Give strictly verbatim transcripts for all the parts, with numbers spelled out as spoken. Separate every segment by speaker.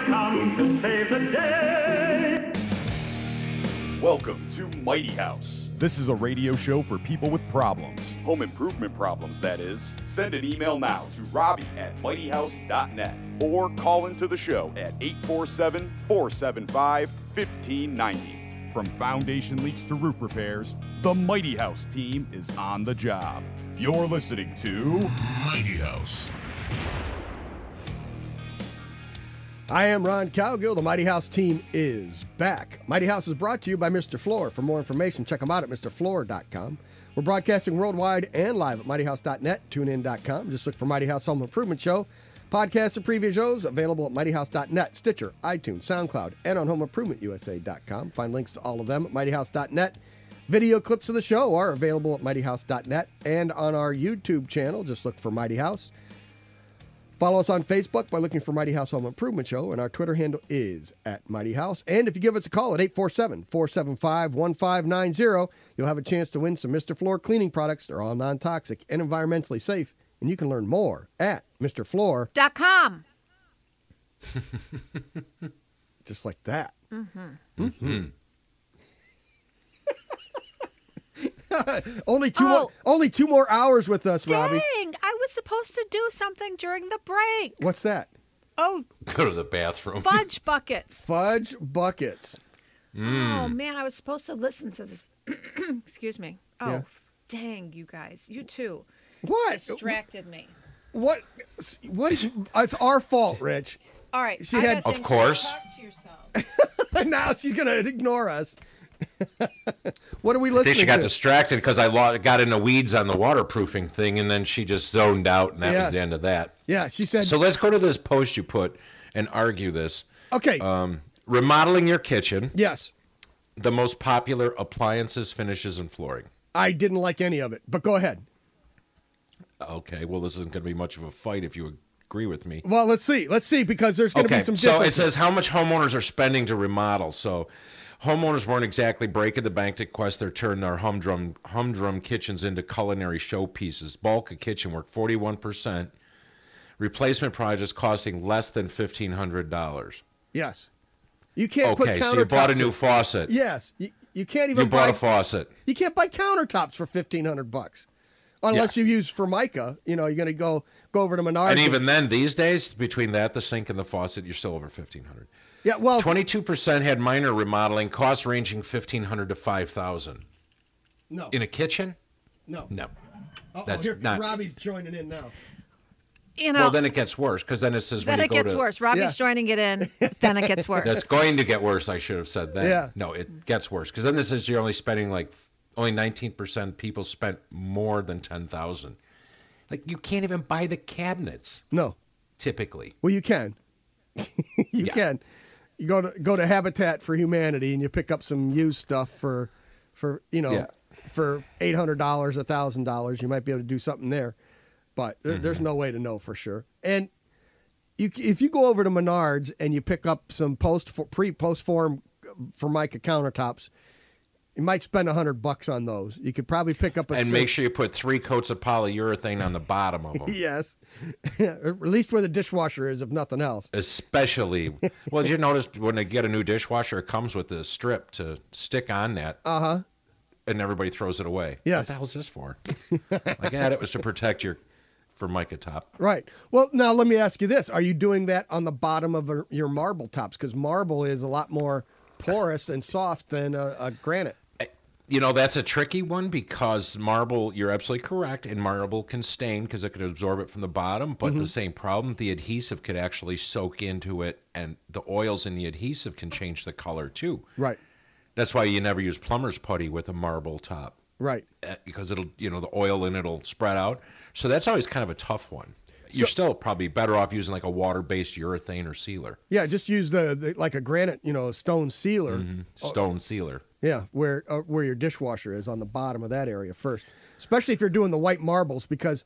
Speaker 1: come to save the day.
Speaker 2: Welcome to Mighty House. This is a radio show for people with problems. Home improvement problems, that is. Send an email now to Robbie at mighty house dot net or call into the show at eight four seven, four seven five, one five nine zero. From foundation leaks to roof repairs, the Mighty House team is on the job. You're listening to Mighty House.
Speaker 3: I am Ron Cowgill. The Mighty House team is back. Mighty House is brought to you by Mister Floor. For more information, check them out at Mr Floor dot com. We're broadcasting worldwide and live at mighty house dot net, tune in dot com. Just look for Mighty House Home Improvement Show. Podcasts and previous shows available at mighty house dot net, Stitcher, iTunes, SoundCloud, and on home improvement u s a dot com. Find links to all of them at mighty house dot net. Video clips of the show are available at mighty house dot net and on our YouTube channel. Just look for Mighty House. Follow us on Facebook by looking for Mighty House Home Improvement Show, and our Twitter handle is at Mighty House. And if you give us a call at eight four seven, four seven five, one five nine zero, you'll have a chance to win some Mister Floor cleaning products. They're all non-toxic and environmentally safe, and you can learn more at Mr Floor
Speaker 4: dot com.
Speaker 3: Just like that.
Speaker 4: Mm-hmm.
Speaker 3: Mm-hmm. only two
Speaker 4: Oh.
Speaker 3: more. Only two more hours with us,
Speaker 4: Dang,
Speaker 3: Robbie.
Speaker 4: I was supposed to do something during the break.
Speaker 3: What's that?
Speaker 4: Oh,
Speaker 5: Go to the bathroom.
Speaker 4: fudge buckets.
Speaker 3: Fudge buckets.
Speaker 4: Oh, man, I was supposed to listen to this. Excuse me. Oh,
Speaker 3: Yeah.
Speaker 4: dang, you guys. You too.
Speaker 3: What?
Speaker 4: Distracted me.
Speaker 3: What? What is? It's our fault, Rich.
Speaker 4: All right.
Speaker 3: She
Speaker 4: I
Speaker 3: had-
Speaker 4: got
Speaker 5: Of
Speaker 4: things-
Speaker 5: course.
Speaker 4: Talk to yourself.
Speaker 3: Now she's gonna ignore us. What are we
Speaker 5: I think
Speaker 3: listening
Speaker 5: she got
Speaker 3: to?
Speaker 5: distracted because I lo- got in the weeds on the waterproofing thing, and then she just zoned out, and that
Speaker 3: Yes.
Speaker 5: was the end of that.
Speaker 3: Yeah, she said.
Speaker 5: So let's go to this post you put and argue this.
Speaker 3: Okay.
Speaker 5: Um, remodeling your kitchen,
Speaker 3: yes,
Speaker 5: the most popular appliances, finishes, and flooring.
Speaker 3: I didn't like any of it, but go ahead.
Speaker 5: Okay, well, this isn't going to be much of a fight if you agree with me.
Speaker 3: Well, let's see. Let's see because there's going to
Speaker 5: Okay,
Speaker 3: be some
Speaker 5: so it
Speaker 3: differences.
Speaker 5: says how much homeowners are spending to remodel. So homeowners weren't exactly breaking the bank to quest their turn their humdrum humdrum kitchens into culinary showpieces. Bulk of kitchen work, forty-one percent. Replacement projects costing less than fifteen hundred dollars.
Speaker 3: Yes. You can't put
Speaker 5: Okay,
Speaker 3: countertops.
Speaker 5: so you bought a new
Speaker 3: in-
Speaker 5: faucet.
Speaker 3: Yes. You, you can't even
Speaker 5: You bought
Speaker 3: buy
Speaker 5: a faucet.
Speaker 3: You can't buy countertops for fifteen hundred bucks. Unless
Speaker 5: Yeah.
Speaker 3: you use Formica, you know, you're going to go go over to Menards.
Speaker 5: And even then, these days, between that, the sink, and the faucet, you're still over fifteen hundred.
Speaker 3: Yeah, well,
Speaker 5: twenty-two percent had minor remodeling, costs ranging fifteen hundred to five thousand.
Speaker 3: no.
Speaker 5: In a kitchen?
Speaker 3: No.
Speaker 5: No.
Speaker 3: Uh-oh,
Speaker 5: that's
Speaker 3: here,
Speaker 5: not-
Speaker 3: Robbie's joining in now.
Speaker 4: You know,
Speaker 5: Well, then it gets worse, because then it says
Speaker 4: then
Speaker 5: when you
Speaker 4: it
Speaker 5: go
Speaker 4: gets
Speaker 5: to...
Speaker 4: worse. Robbie's
Speaker 3: Yeah.
Speaker 4: joining it in. Then it gets worse.
Speaker 5: That's going to get worse, I should have said that.
Speaker 3: Yeah.
Speaker 5: No, it gets worse, because then this says you're only spending like, only nineteen percent of people spent more than ten thousand. Like, you can't even buy the cabinets,
Speaker 3: No.
Speaker 5: typically.
Speaker 3: Well, you can. you
Speaker 5: Yeah.
Speaker 3: can. You go to go to Habitat for Humanity and you pick up some used stuff for, for you know,
Speaker 5: Yeah.
Speaker 3: for eight hundred dollars, a thousand dollars. You might be able to do something there, but there,
Speaker 5: Mm-hmm.
Speaker 3: there's no way to know for sure. And you, if you go over to Menards and you pick up some post for pre post form Formica countertops, you might spend a hundred bucks on those. You could probably pick up a
Speaker 5: And
Speaker 3: sink.
Speaker 5: make sure you put three coats of polyurethane on the bottom of them.
Speaker 3: Yes, at least where the dishwasher is, if nothing else.
Speaker 5: Especially, well, did you notice when they get a new dishwasher, it comes with a strip to stick on that,
Speaker 3: Uh huh.
Speaker 5: and everybody throws it away.
Speaker 3: Yes.
Speaker 5: What the hell is this for? Like, yeah, it was to protect your Formica top.
Speaker 3: Right. Well, now let me ask you this: are you doing that on the bottom of a, your marble tops? Because marble is a lot more porous and soft than a, a granite.
Speaker 5: You know, that's a tricky one because marble, you're absolutely correct, and marble can stain because it could absorb it from the bottom, but
Speaker 3: Mm-hmm.
Speaker 5: the same problem, the adhesive could actually soak into it, and the oils in the adhesive can change the color too.
Speaker 3: Right.
Speaker 5: That's why you never use plumber's putty with a marble top,
Speaker 3: Right.
Speaker 5: uh, because it'll, you know, the oil in it'll spread out. So that's always kind of a tough one. You're
Speaker 3: So-
Speaker 5: still probably better off using like a water-based urethane or sealer,
Speaker 3: Yeah. Just use the, the like a granite, you know, a stone sealer.
Speaker 5: stone sealer.
Speaker 3: Yeah, where uh, where your dishwasher is on the bottom of that area first, especially if you're doing the white marbles, because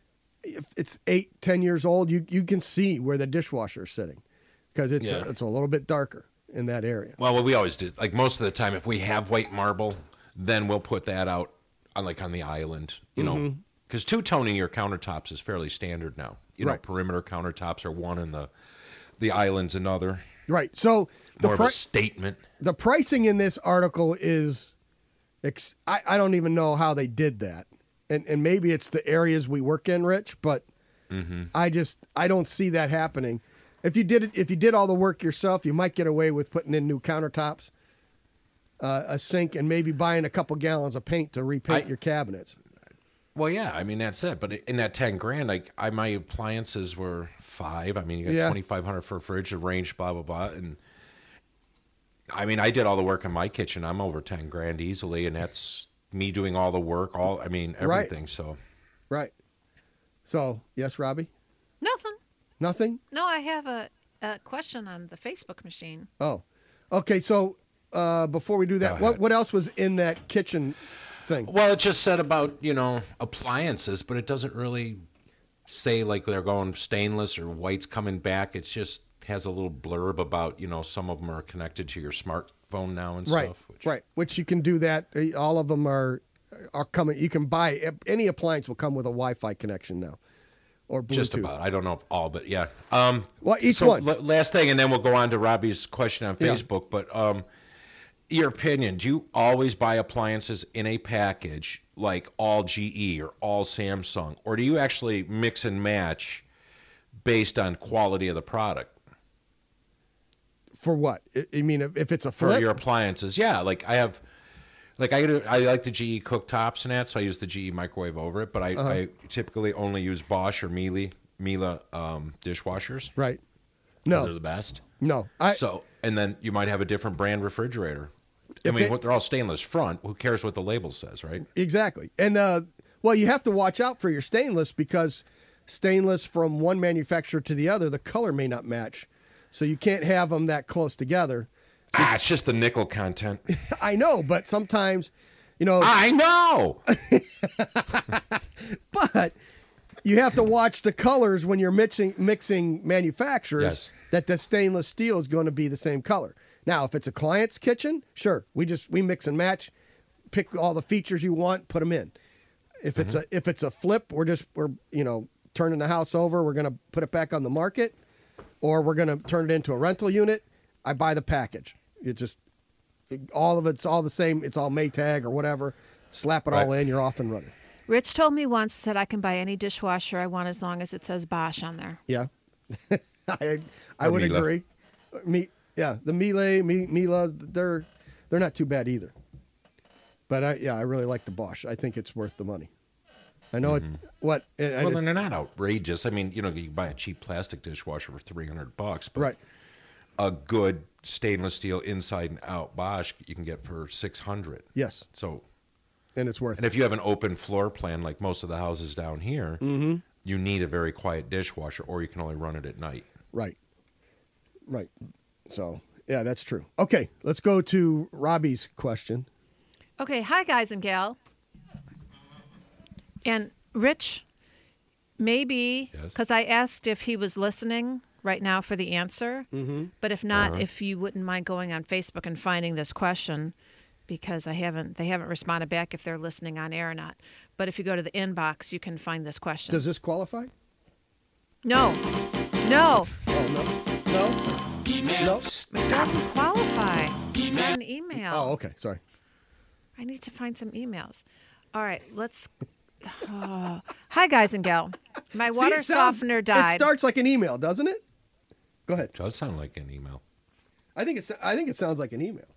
Speaker 3: if it's eight, ten years old, you you can see where the dishwasher is sitting, because it's
Speaker 5: Yeah.
Speaker 3: a, it's a little bit darker in that area.
Speaker 5: Well, what we always do, like most of the time, if we have white marble, then we'll put that out on like on the island, you know, because two-toning your countertops is fairly standard now. You know,
Speaker 3: Right.
Speaker 5: perimeter countertops are one and the The island's another.
Speaker 3: Right. So the
Speaker 5: More
Speaker 3: pri-
Speaker 5: of a statement.
Speaker 3: the pricing in this article is, ex- I, I don't even know how they did that. And and maybe it's the areas we work in, Rich, but
Speaker 5: Mm-hmm.
Speaker 3: I just, I don't see that happening. If you did it, if you did all the work yourself, you might get away with putting in new countertops, uh, a sink, and maybe buying a couple gallons of paint to repaint
Speaker 5: I-
Speaker 3: your cabinets.
Speaker 5: Well, yeah, I mean that's it. But in that ten grand, like I my appliances were five. I mean, you got
Speaker 3: Yeah.
Speaker 5: twenty five hundred for a fridge, a range, blah blah blah, and I mean I did all the work in my kitchen. I'm over ten grand easily, and that's me doing all the work, all I mean
Speaker 3: Right.
Speaker 5: everything. So
Speaker 3: Right. So, yes, Robbie?
Speaker 4: Nothing.
Speaker 3: Nothing?
Speaker 4: No, I have a, a question on the Facebook machine.
Speaker 3: Oh. Okay, so uh, before we do that,
Speaker 5: Go
Speaker 3: what,
Speaker 5: ahead.
Speaker 3: what else was in that kitchen thing?
Speaker 5: well, it just said about you know appliances, but it doesn't really say like they're going stainless or white's coming back. It's just has a little blurb about you know some of them are connected to your smartphone now and
Speaker 3: Right,
Speaker 5: stuff. Which,
Speaker 3: right. Which you can do that. Uh, All of them are are coming. You can buy any appliance will come with a Wi-Fi connection now, or Bluetooth.
Speaker 5: Just about. I don't know if all, but yeah. Um,
Speaker 3: Well, each
Speaker 5: so
Speaker 3: one.
Speaker 5: l- last thing, and then we'll go on to Robbie's question on
Speaker 3: Yeah.
Speaker 5: Facebook. But um, your opinion: do you always buy appliances in a package, like all G E or all Samsung, or do you actually mix and match based on quality of the product
Speaker 3: For what? I I mean, if, if it's a
Speaker 5: for
Speaker 3: flip,
Speaker 5: your appliances? Yeah, like I have. Like I, do- I like the G E cooktops and that, so I use the G E microwave over it. But I,
Speaker 3: Uh-huh.
Speaker 5: I typically only use Bosch or Miele, Miele um, dishwashers.
Speaker 3: right?
Speaker 5: 'Cause
Speaker 3: No,
Speaker 5: they're the best.
Speaker 3: no. I
Speaker 5: So, and then you might have a different brand refrigerator. I
Speaker 3: If
Speaker 5: mean,
Speaker 3: it-
Speaker 5: what they're all stainless front. Who cares what the label says, right?
Speaker 3: exactly. And uh, well, you have to watch out for your stainless because stainless from one manufacturer to the other, the color may not match, so you can't have them that close together.
Speaker 5: Ah, it's just the nickel content.
Speaker 3: I know, but sometimes, you know,
Speaker 5: I know.
Speaker 3: but you have to watch the colors when you're mixing mixing manufacturers.
Speaker 5: Yes.
Speaker 3: That the stainless steel is going to be the same color. Now, if it's a client's kitchen, sure, we just we mix and match, pick all the features you want, put them in. If it's
Speaker 5: Mm-hmm.
Speaker 3: a if it's a flip, we're just we're you know turning the house over. We're going to put it back on the market, or we're going to turn it into a rental unit. I buy the package. You just it, all of it's all the same. It's all Maytag or whatever. Slap it all
Speaker 5: Right.
Speaker 3: in. You're off and running.
Speaker 4: Rich told me once that I can buy any dishwasher I want as long as it says Bosch on there.
Speaker 3: Yeah, I I
Speaker 5: Or
Speaker 3: would
Speaker 5: Miele.
Speaker 3: agree. Me, yeah, the Miele, Mi- Miele, they're they're not too bad either. But I yeah, I really like the Bosch. I think it's worth the money. I know it. What? And, and
Speaker 5: Well, then
Speaker 3: it's-
Speaker 5: they're not outrageous. I mean, you know, you can buy a cheap plastic dishwasher for three hundred bucks, but
Speaker 3: right.
Speaker 5: a good stainless steel inside and out Bosch you can get for six hundred.
Speaker 3: Yes,
Speaker 5: So,
Speaker 3: and it's worth
Speaker 5: and
Speaker 3: it.
Speaker 5: if you have an open floor plan like most of the houses down here,
Speaker 3: Mm-hmm.
Speaker 5: you need a very quiet dishwasher, or you can only run it at night.
Speaker 3: Right. Right. So yeah, that's true. Okay, let's go to Robbie's question.
Speaker 4: Okay, hi guys and gal. And Rich, maybe
Speaker 5: Yes.
Speaker 4: because I asked if he was listening right now for the answer, mm-hmm. but if not,
Speaker 5: Uh-huh.
Speaker 4: if you wouldn't mind going on Facebook and finding this question, because I haven't, they haven't responded back if they're listening on air or not. But if you go to the inbox, you can find this question.
Speaker 3: Does this qualify?
Speaker 4: no, no,
Speaker 3: Oh no, no, no.
Speaker 4: it doesn't qualify. It's not an email.
Speaker 3: Oh, okay. Sorry.
Speaker 4: I need to find some emails. All right, let's. Oh. Hi, guys and gal. My
Speaker 3: See,
Speaker 4: water
Speaker 3: it sounds-
Speaker 4: softener died.
Speaker 3: It starts like an email, doesn't it? Go ahead.
Speaker 5: It does sound like an email.
Speaker 3: I think it's. I think it sounds like an email.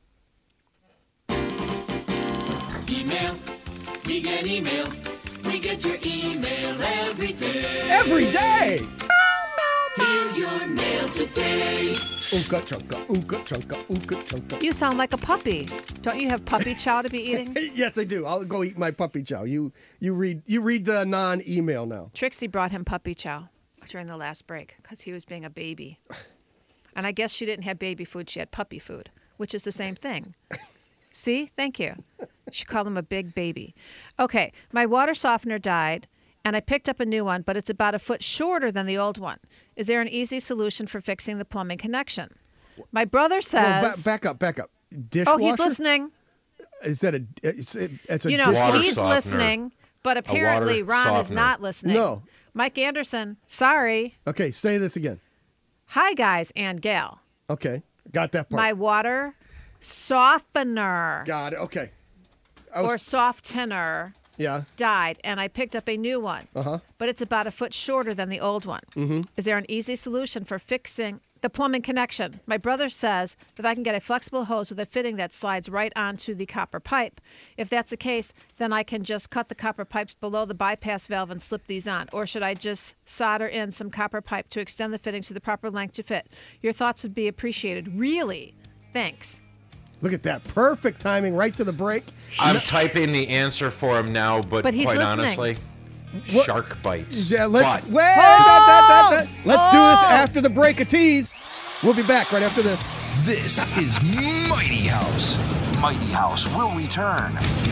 Speaker 6: Email. We get email. We get your email every day.
Speaker 3: Every day.
Speaker 6: Here's your mail today.
Speaker 3: Oonka chunka, oonka chunka, oonka chunka.
Speaker 4: You sound like a puppy. Don't you have puppy chow to be eating?
Speaker 3: Yes, I do. I'll go eat my puppy chow. You you read you read the non-email now.
Speaker 4: Trixie brought him puppy chow during the last break because he was being a baby. And I guess she didn't have baby food. She had puppy food, which is the same thing. See? Thank you. She called him a big baby. Okay, my water softener died, and I picked up a new one, but it's about a foot shorter than the old one. Is there an easy solution for fixing the plumbing connection? My brother
Speaker 3: No,
Speaker 4: says...
Speaker 3: ba- back up, back up. Dishwasher.
Speaker 4: oh, he's listening.
Speaker 3: Is that a? It's, it, it's a
Speaker 4: You know,
Speaker 5: Water
Speaker 4: he's
Speaker 5: softener.
Speaker 4: listening, but apparently
Speaker 5: water
Speaker 4: Ron is
Speaker 5: softener.
Speaker 4: not listening.
Speaker 3: No.
Speaker 4: Mike Anderson, sorry.
Speaker 3: Okay, say this again.
Speaker 4: Hi, guys and gal.
Speaker 3: Okay, got that part.
Speaker 4: My water softener
Speaker 3: Got it. Okay. I was,
Speaker 4: or softener
Speaker 3: yeah.
Speaker 4: died, and I picked up a new one.
Speaker 3: Uh-huh.
Speaker 4: But it's about a foot shorter than the old one. Mm-hmm. Is there an easy solution for fixing the plumbing connection? My brother says that I can get a flexible hose with a fitting that slides right onto the copper pipe. If that's the case, then I can just cut the copper pipes below the bypass valve and slip these on. Or should I just solder in some copper pipe to extend the fitting to the proper length to fit? Your thoughts would be appreciated. Really? Thanks.
Speaker 3: Look at that. Perfect timing right to the break.
Speaker 5: I'm typing the answer for him now, but,
Speaker 4: But he's
Speaker 5: quite
Speaker 4: listening.
Speaker 5: honestly,
Speaker 3: What-
Speaker 5: shark bites.
Speaker 3: Yeah, let's
Speaker 5: But-
Speaker 3: wait, that, that, that, that. Let's do this
Speaker 4: Oh!
Speaker 3: after the break. A tease. We'll be back right after this.
Speaker 7: This is Mighty House. Mighty House will return.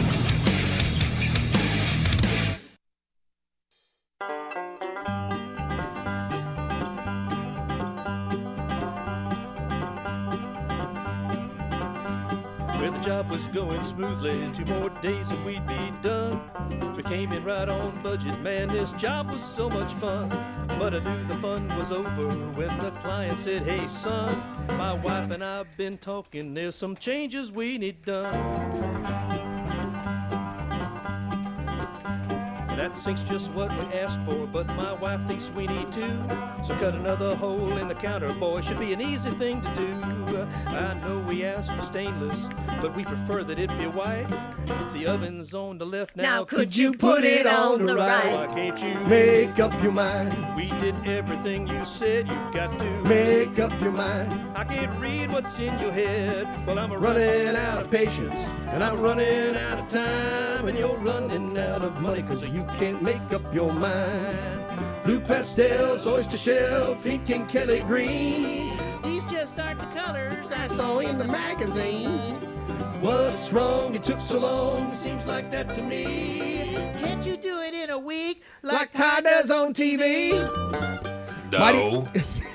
Speaker 1: Well, the job was going smoothly, two more days and we'd be done. We came in right on budget, man, this job was so much fun. But I knew the fun was over when the client said, hey son, my wife and I've been talking, there's some changes we need done. That sink's just what we asked for, but my wife thinks we need to. So cut another hole in the counter, boy, should be an easy thing to do. I know we asked for stainless, but we prefer that it be white. The oven's on the left now,
Speaker 4: Now could you put it on the right?
Speaker 1: Why can't you
Speaker 3: Make up your mind.
Speaker 1: We did everything you said you've got to.
Speaker 3: Make up your mind.
Speaker 1: I can't read what's in your head. Well, I'm a
Speaker 3: Running out of patience, and I'm running out of time, and you're running out of money because you can't make up your mind. Blue pastels, oyster shell, pink and Kelly green.
Speaker 1: These just aren't the colors
Speaker 3: I saw in the magazine. What's wrong? It took so long.
Speaker 1: Seems like that to me. Can't you do it in a week?
Speaker 3: Like Ty does on T V.
Speaker 5: No.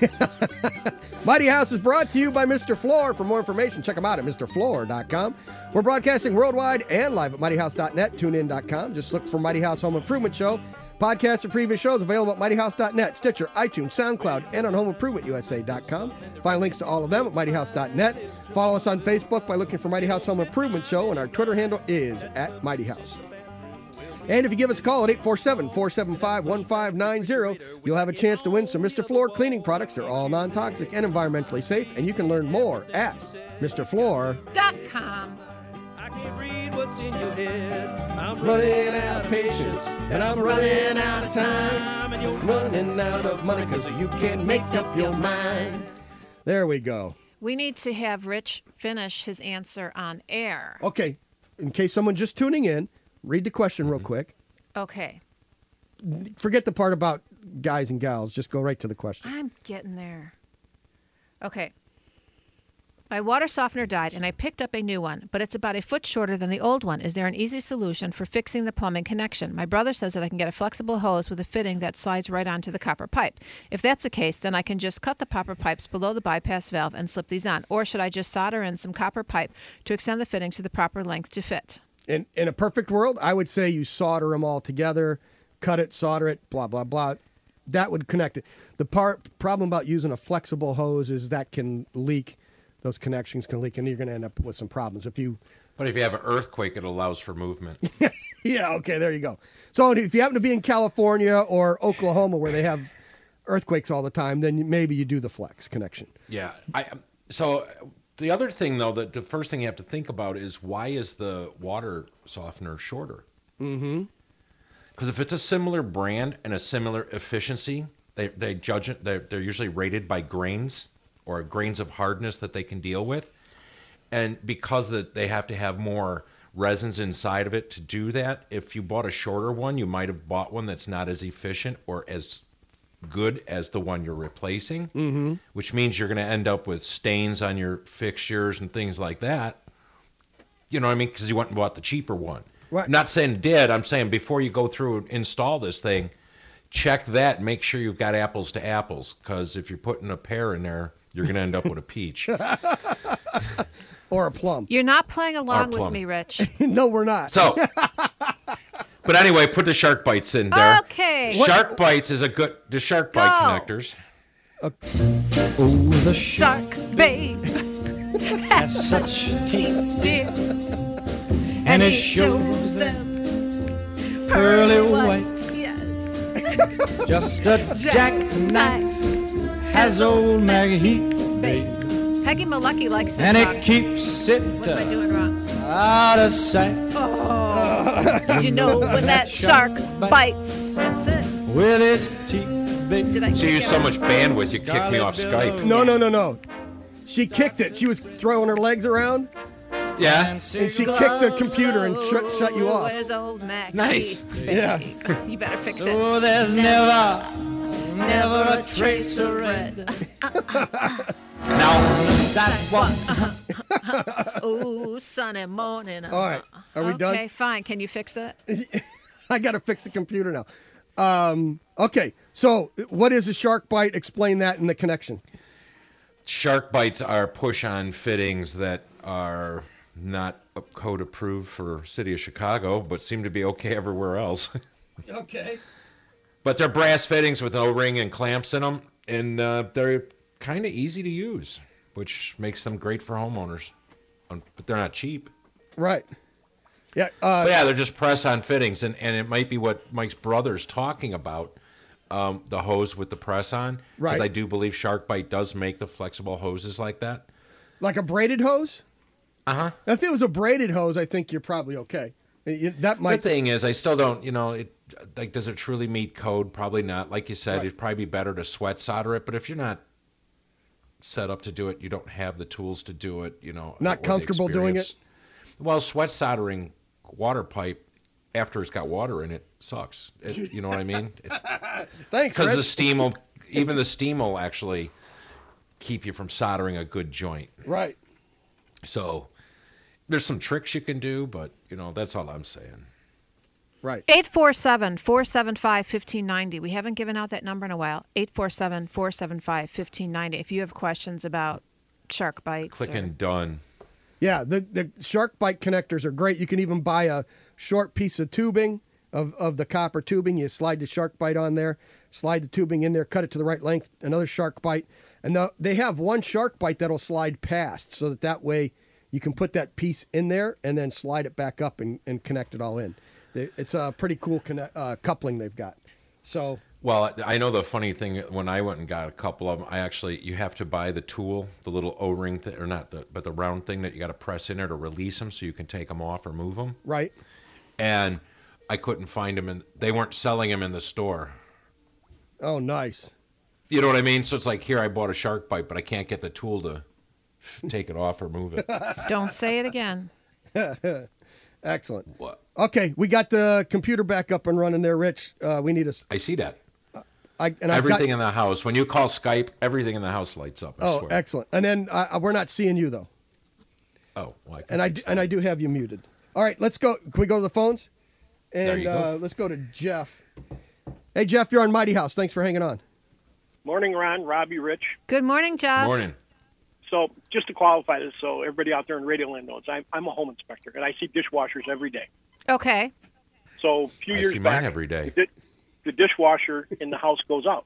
Speaker 3: Mighty House is brought to you by Mister Floor. For more information, check them out at Mr Floor dot com. We're broadcasting worldwide and live at Mighty House dot net, tune in dot com. Just look for Mighty House Home Improvement Show. Podcasts of previous shows available at Mighty House dot net, Stitcher, iTunes, SoundCloud, and on Home Improvement U S A dot com. Find links to all of them at Mighty House dot net. Follow us on Facebook by looking for Mighty House Home Improvement Show, and our Twitter handle is at Mighty House. And if you give us a call at eight four seven, four seven five, one five nine zero, you'll have a chance to win some Mister Floor cleaning products. They're all non-toxic and environmentally safe, and you can learn more at Mr Floor
Speaker 4: Dot com.
Speaker 1: I can't read what's in your head. I'm
Speaker 3: running out of patience, and I'm running out of time,
Speaker 1: and you're
Speaker 3: running out of money because you can't make up your mind. There we go.
Speaker 4: We need to have Rich finish his answer on air.
Speaker 3: Okay, in case someone's just tuning in, read the question real quick.
Speaker 4: Okay.
Speaker 3: Forget the part about guys and gals. Just go right to the question.
Speaker 4: I'm getting there. Okay. My water softener died, and I picked up a new one, but it's about a foot shorter than the old one. Is there an easy solution for fixing the plumbing connection? My brother says that I can get a flexible hose with a fitting that slides right onto the copper pipe. If that's the case, then I can just cut the copper pipes below the bypass valve and slip these on. Or should I just solder in some copper pipe to extend the fitting to the proper length to fit?
Speaker 3: In in a perfect world, I would say you solder them all together, cut it, solder it, blah, blah, blah. That would connect it. The part problem about using a flexible hose is that can leak. Those connections can leak, and you're going to end up with some problems. If you,
Speaker 5: But if you have an earthquake, it allows for movement.
Speaker 3: yeah, okay, there you go. So if you happen to be in California or Oklahoma where they have earthquakes all the time, then maybe you do the flex connection.
Speaker 5: Yeah. I so the other thing though, that the first thing you have to think about is why is the water softener shorter?
Speaker 3: Mm-hmm.
Speaker 5: Because if it's a similar brand and a similar efficiency, they they judge it. They're, they're usually rated by grains or grains of hardness that they can deal with, and because that they have to have more resins inside of it to do that. If you bought a shorter one, you might have bought one that's not as efficient or as good as the one you're replacing,
Speaker 3: mm-hmm.
Speaker 5: which means you're going to end up with stains on your fixtures and things like that. You know what I mean? Because you went and bought the cheaper one.
Speaker 3: Right.
Speaker 5: I'm not saying did. I'm saying before you go through and install this thing, check that and make sure you've got apples to apples. Because if you're putting a pear in there, you're going to end up with a peach.
Speaker 3: Or a plum.
Speaker 4: You're not playing along with
Speaker 5: plum.
Speaker 4: me, Rich.
Speaker 3: No, we're not.
Speaker 5: So, but anyway, put the shark bites in there.
Speaker 4: Okay.
Speaker 5: Shark bites is a good, the shark bite
Speaker 4: Go.
Speaker 5: connectors.
Speaker 3: Uh,
Speaker 8: Oh, the
Speaker 4: Shark babe
Speaker 8: has such
Speaker 4: teeth, dear,
Speaker 8: and it shows
Speaker 4: them
Speaker 8: pearly white.
Speaker 4: Yes.
Speaker 8: Just a jackknife has old Maggie Heath, babe,
Speaker 4: Peggy Malucky likes this
Speaker 8: and
Speaker 4: song.
Speaker 8: it keeps it
Speaker 4: What am I doing wrong?
Speaker 8: out of sight
Speaker 4: Oh, you know when that shark bites. That's it.
Speaker 8: with his teeth, babe.
Speaker 4: Did I
Speaker 5: So you
Speaker 4: kick
Speaker 5: use
Speaker 4: it
Speaker 5: so
Speaker 4: out?
Speaker 5: much bandwidth, you kicked me off Skype.
Speaker 3: no, no, no, no. She kicked it. She was throwing her legs around,
Speaker 5: Yeah?
Speaker 3: and she kicked the computer and shut, shut you off.
Speaker 4: Where's old Mac?
Speaker 5: Nice.
Speaker 3: Yeah.
Speaker 4: You better fix
Speaker 8: So
Speaker 4: it.
Speaker 8: there's never,
Speaker 4: Never a trace of red.
Speaker 8: now on the sidewalk.
Speaker 4: Oh, sunny morning.
Speaker 3: All right. Are we done?
Speaker 4: Okay, fine. Can you fix that?
Speaker 3: I got to fix the computer now. Um, okay. So, what is a shark bite? Explain that in the connection.
Speaker 5: Shark bites are push-on fittings that are not code approved for City of Chicago, but seem to be okay everywhere else.
Speaker 3: Okay.
Speaker 5: But they're brass fittings with O-ring and clamps in them, and uh, they're kind of easy to use, which makes them great for homeowners. Um, But they're not cheap.
Speaker 3: Right. Yeah. Uh,
Speaker 5: But yeah, they're just press-on fittings, and, and it might be what Mike's brother's talking about, um, the hose with the press-on.
Speaker 3: Right.
Speaker 5: Because I do believe Shark Bite does make the flexible hoses like that.
Speaker 3: Like a braided hose?
Speaker 5: Uh-huh.
Speaker 3: If it was a braided hose, I think you're probably okay. You- That
Speaker 5: The
Speaker 3: might.
Speaker 5: thing is, I still don't, you know, it like, does it truly meet code? Probably not. Like you said,
Speaker 3: Right.
Speaker 5: it'd probably be better to sweat solder it, but if you're not set up to do it, you don't have the tools to do it, you know.
Speaker 3: Not
Speaker 5: or the
Speaker 3: comfortable doing
Speaker 5: experience. Well, sweat soldering water pipe after it's got water in it sucks. It, you know what I mean?
Speaker 3: Thanks,
Speaker 5: Because the
Speaker 3: Rich.
Speaker 5: steam will, even the steam will actually keep you from soldering a good joint.
Speaker 3: Right.
Speaker 5: So there's some tricks you can do, but, you know, that's all I'm saying.
Speaker 3: Right.
Speaker 4: eight four seven, four seven five, one five nine zero. We haven't given out that number in a while. eight four seven, four seven five, one five nine zero. If you have questions about shark bites.
Speaker 5: Click
Speaker 4: or-
Speaker 5: and done.
Speaker 3: Yeah, the, the shark bite connectors are great. You can even buy a short piece of tubing of, of the copper tubing. You slide the shark bite on there, slide the tubing in there, cut it to the right length, another shark bite. And the, they have one shark bite that'll slide past so that that way you can put that piece in there and then slide it back up and, and connect it all in. They, it's a pretty cool connect, uh, coupling they've got. So,
Speaker 5: Well, I know the funny thing, when I went and got a couple of them, I actually, you have to buy the tool, the little O-ring, th- or not, the, but the round thing that you got to press in there to release them so you can take them off or move them.
Speaker 3: right.
Speaker 5: And I couldn't find them, and they weren't selling them in the store.
Speaker 3: Oh, nice.
Speaker 5: You know what I mean? So it's like, here, I bought a shark bite, but I can't get the tool to take it off or move it.
Speaker 4: Don't say it again.
Speaker 3: Excellent.
Speaker 5: What?
Speaker 3: Okay, we got the computer back up and running there, Rich. Uh, we need a.
Speaker 5: I see that.
Speaker 3: I, and I've
Speaker 5: Everything
Speaker 3: got,
Speaker 5: in the house. When you call Skype, everything in the house lights up. I
Speaker 3: Oh,
Speaker 5: swear.
Speaker 3: excellent. And then uh, we're not seeing you though.
Speaker 5: Oh, well, I can
Speaker 3: And I
Speaker 5: fix
Speaker 3: and I
Speaker 5: that.
Speaker 3: do have you muted. All right, let's go. Can we go to the phones?
Speaker 5: There
Speaker 3: And
Speaker 5: you go.
Speaker 3: uh, let's go to Jeff. Hey, Jeff, you're on Mighty House. Thanks for hanging on.
Speaker 9: Morning, Ron, Robbie, Rich.
Speaker 4: Good morning, Jeff.
Speaker 5: Morning.
Speaker 9: So just to qualify this, so everybody out there in Radioland knows, I'm, I'm a home inspector, and I see dishwashers every day.
Speaker 4: Okay.
Speaker 9: So a few
Speaker 5: I
Speaker 9: years
Speaker 5: see
Speaker 9: back,
Speaker 5: mine every day.
Speaker 9: The, the dishwasher in the house goes out.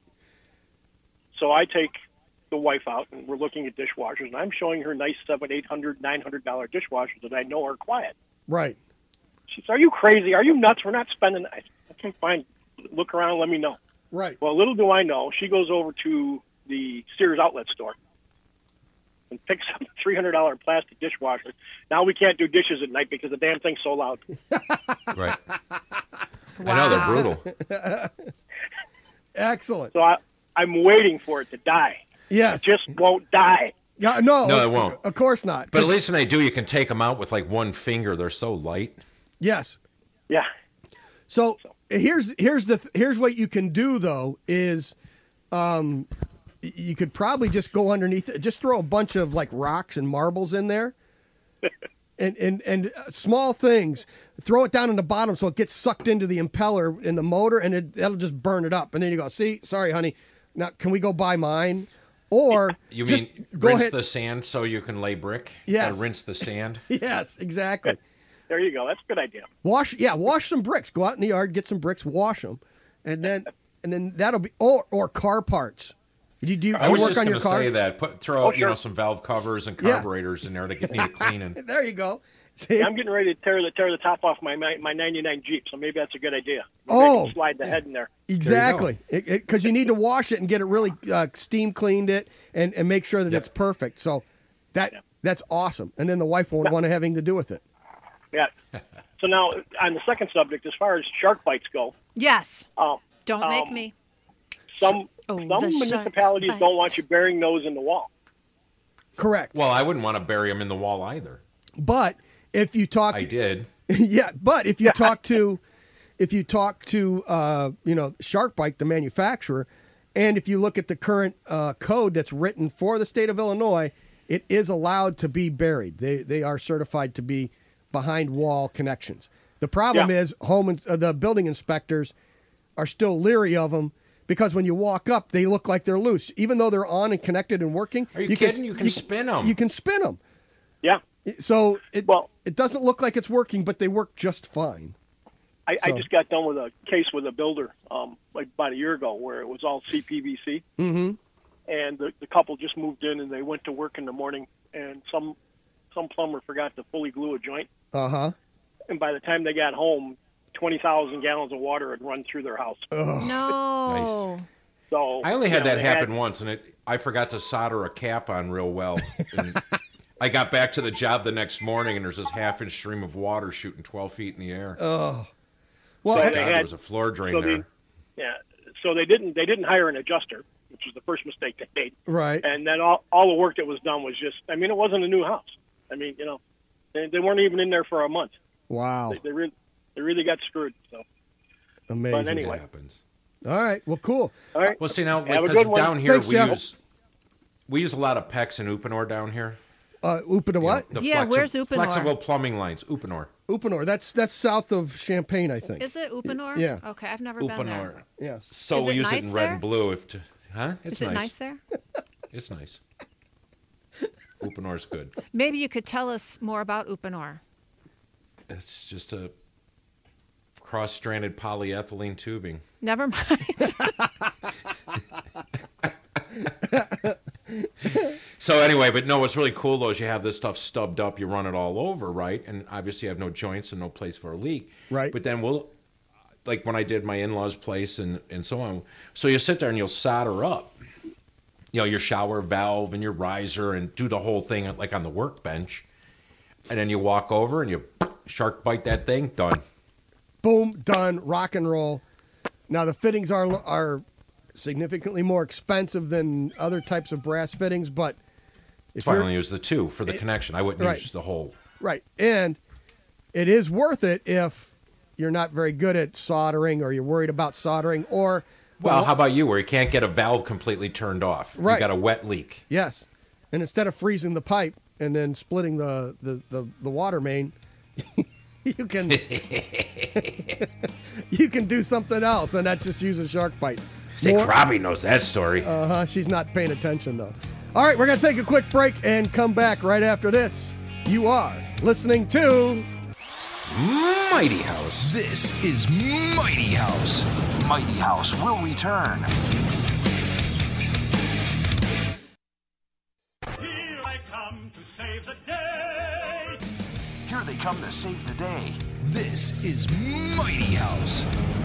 Speaker 9: So I take the wife out, and we're looking at dishwashers, and I'm showing her nice seven, eight hundred, nine hundred dollar dishwashers that I know are quiet.
Speaker 3: Right.
Speaker 9: She says, "Are you crazy? Are you nuts? We're not spending." I said, "Okay, fine. Look around and let me know."
Speaker 3: Right.
Speaker 9: Well, little do I know, she goes over to the Sears outlet store and picks up a three hundred dollar plastic dishwasher. Now we can't do dishes at night because the damn thing's so loud.
Speaker 5: Right. I know, they're brutal.
Speaker 3: Excellent.
Speaker 9: So I, I'm waiting for it to die.
Speaker 3: Yes.
Speaker 9: It just won't die.
Speaker 3: Yeah, no,
Speaker 5: No, it won't.
Speaker 3: Of course not.
Speaker 5: But at
Speaker 3: 'Cause-
Speaker 5: least when they do, you can take them out with like one finger. They're so light.
Speaker 3: yes.
Speaker 9: Yeah.
Speaker 3: So here's here's the here's what you can do though is, um, y- you could probably just go underneath it, just throw a bunch of like rocks and marbles in there, and and and uh, small things. Throw it down in the bottom so it gets sucked into the impeller in the motor, and it that'll just burn it up. And then you go, see, sorry, honey. Now can we go buy mine? Or
Speaker 5: You
Speaker 3: just
Speaker 5: mean
Speaker 3: go
Speaker 5: rinse
Speaker 3: ahead.
Speaker 5: the sand so you can lay brick?
Speaker 3: Yes.
Speaker 5: Gotta rinse the sand.
Speaker 3: Yes, exactly.
Speaker 9: There you go. That's a good idea.
Speaker 3: Wash, yeah, wash some bricks. Go out in the yard, get some bricks, wash them, and then and then that'll be or or car parts. Do you, do you,
Speaker 5: I
Speaker 3: do
Speaker 5: was
Speaker 3: you work
Speaker 5: just
Speaker 3: on
Speaker 5: going
Speaker 3: your
Speaker 5: to
Speaker 3: car?
Speaker 5: say that. Put throw
Speaker 9: Oh,
Speaker 5: you know
Speaker 9: sure.
Speaker 5: some valve covers and
Speaker 3: Yeah.
Speaker 5: carburetors in there to get need a cleaning.
Speaker 3: There you go. See?
Speaker 9: I'm getting ready to tear the tear the top off my my, my ninety-nine Jeep, so maybe that's a good idea. Maybe
Speaker 3: Oh.
Speaker 9: I can slide the head in there.
Speaker 3: Exactly, because you need to wash it and get it really uh, steam cleaned it and, and make sure that
Speaker 5: Yep.
Speaker 3: it's perfect. So that that's awesome. And then the wife won't want to have anything to do with it.
Speaker 9: Yeah. So now on the second subject, as far as shark bites go,
Speaker 4: Yes.
Speaker 9: um,
Speaker 4: Don't make
Speaker 9: Um,
Speaker 4: me.
Speaker 9: some
Speaker 4: Oh,
Speaker 9: some
Speaker 4: the shark
Speaker 9: municipalities
Speaker 4: bite.
Speaker 9: don't want you burying those in the wall.
Speaker 3: Correct.
Speaker 5: Well, I wouldn't want to bury them in the wall either.
Speaker 3: But if you talk,
Speaker 5: I did.
Speaker 3: yeah. But if you talk to, if you talk to, uh, you know, SharkBite, the manufacturer, and if you look at the current uh, code that's written for the state of Illinois, it is allowed to be buried. They they are certified to be behind wall connections. The problem
Speaker 9: Yeah.
Speaker 3: is home ins- uh, the building inspectors are still leery of them because when you walk up, they look like they're loose, even though they're on and connected and working.
Speaker 5: Are you, kidding? you can spin them.
Speaker 3: You can spin them.
Speaker 9: Yeah.
Speaker 3: So it
Speaker 9: Well-
Speaker 3: it doesn't look like it's working, but they work just fine.
Speaker 9: I, I
Speaker 3: So-
Speaker 9: just got done with a case with a builder um, like about a year ago where it was all C P V C,
Speaker 3: Mm-hmm.
Speaker 9: and the, the couple just moved in and they went to work in the morning, and some some plumber forgot to fully glue a joint,
Speaker 3: Uh huh.
Speaker 9: and by the time they got home, twenty thousand gallons of water had run through their house.
Speaker 4: No.
Speaker 9: So
Speaker 5: I only
Speaker 9: you
Speaker 5: had
Speaker 9: know,
Speaker 5: that
Speaker 9: they
Speaker 5: happen once, and it I forgot to solder a cap on real well. And I got back to the job the next morning, and there's this half-inch stream of water shooting twelve feet in the air.
Speaker 3: Oh. Well,
Speaker 9: So
Speaker 3: I-
Speaker 9: they
Speaker 5: God,
Speaker 9: had-
Speaker 5: there was a floor drain
Speaker 9: so
Speaker 5: there.
Speaker 9: they, yeah, so they didn't they didn't hire an adjuster, which was the first mistake they made.
Speaker 3: right.
Speaker 9: And then all, all the work that was done was just, I mean, it wasn't a new house. I mean, you know, they, they weren't even in there for a month.
Speaker 3: Wow.
Speaker 9: They, they, really, they really got screwed. So,
Speaker 3: Amazing.
Speaker 9: but anyway.
Speaker 5: It happens.
Speaker 3: All right. Well, cool.
Speaker 9: All right.
Speaker 5: Well, see now,
Speaker 9: Have a
Speaker 5: because
Speaker 9: good one.
Speaker 5: down here
Speaker 3: Thanks,
Speaker 5: we
Speaker 3: Jeff.
Speaker 5: use we use a lot of PEX and Uponor down here.
Speaker 3: Uh, Upana what?
Speaker 5: You know, the
Speaker 4: Yeah,
Speaker 5: flexi-
Speaker 4: where's Uponor?
Speaker 5: Flexible plumbing lines, Uponor.
Speaker 3: Upanor. That's that's south of Champaign, I think.
Speaker 4: Is it Upanor?
Speaker 3: Yeah.
Speaker 4: Okay, I've never been there.
Speaker 5: Uponor.
Speaker 3: Yes.
Speaker 5: So
Speaker 4: Is
Speaker 5: we
Speaker 4: it
Speaker 5: use
Speaker 4: nice
Speaker 5: it in red
Speaker 4: there?
Speaker 5: and blue. If to, huh? It's
Speaker 4: Is it nice there?
Speaker 5: It's nice. Uponor's good.
Speaker 4: Maybe you could tell us more about Upanor.
Speaker 5: It's just a cross-stranded polyethylene tubing.
Speaker 4: Never mind.
Speaker 5: So anyway, but no, what's really cool though is you have this stuff stubbed up, you run it all over, right? And obviously you have no joints and no place for a leak.
Speaker 3: Right.
Speaker 5: But then we'll, like when I did my in-laws' place and, and so on, so you sit there and you'll solder up, you know, your shower valve and your riser and do the whole thing like on the workbench. And then you walk over and you shark bite that thing, done.
Speaker 3: Boom, done, rock and roll. Now the fittings are are significantly more expensive than other types of brass fittings, but if
Speaker 5: So I
Speaker 3: you're
Speaker 5: only use the two for the connection. I wouldn't
Speaker 3: right.
Speaker 5: use the whole.
Speaker 3: right, and it is worth it if you're not very good at soldering or you're worried about soldering or
Speaker 5: Well, how about you where you can't get a valve completely turned off?
Speaker 3: Right.
Speaker 5: You got a wet leak.
Speaker 3: yes, and instead of freezing the pipe and then splitting the the the, the water main. You can you can do something else, and that's just use a shark bite.
Speaker 5: Say,
Speaker 3: More-
Speaker 5: Robbie knows that story.
Speaker 3: Uh huh. She's not paying attention though. All right, we're gonna take a quick break and come back right after this. You are listening to
Speaker 5: Mighty House.
Speaker 7: This is Mighty House. Mighty House will return.
Speaker 6: Here I come to save the day.
Speaker 7: Here they come to save the day. This is Mighty House.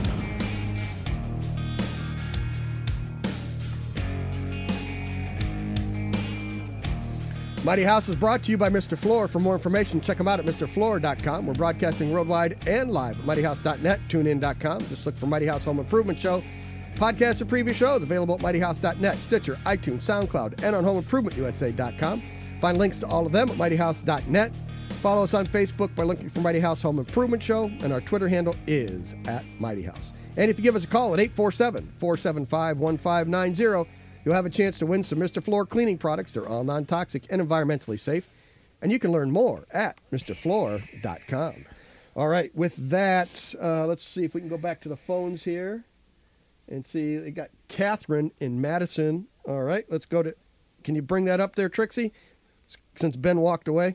Speaker 3: Mighty House is brought to you by Mister Floor. For more information, check them out at Mr Floor dot com. We're broadcasting worldwide and live at Mighty House dot net, tune in dot com. Just look for Mighty House Home Improvement Show. Podcasts of previous shows available at Mighty House dot net, Stitcher, iTunes, SoundCloud, and on home improvement u s a dot com. Find links to all of them at Mighty House dot net. Follow us on Facebook by looking for Mighty House Home Improvement Show, and our Twitter handle is at Mighty House. And if you give us a call at eight four seven, four seven five, one five nine zero, you'll have a chance to win some Mister Floor cleaning products. They're all non-toxic and environmentally safe. And you can learn more at Mr Floor dot com. All right, with that, uh, let's see if we can go back to the phones here and see. They got Catherine in Madison. All right, let's go to, can you bring that up there, Trixie, since Ben walked away?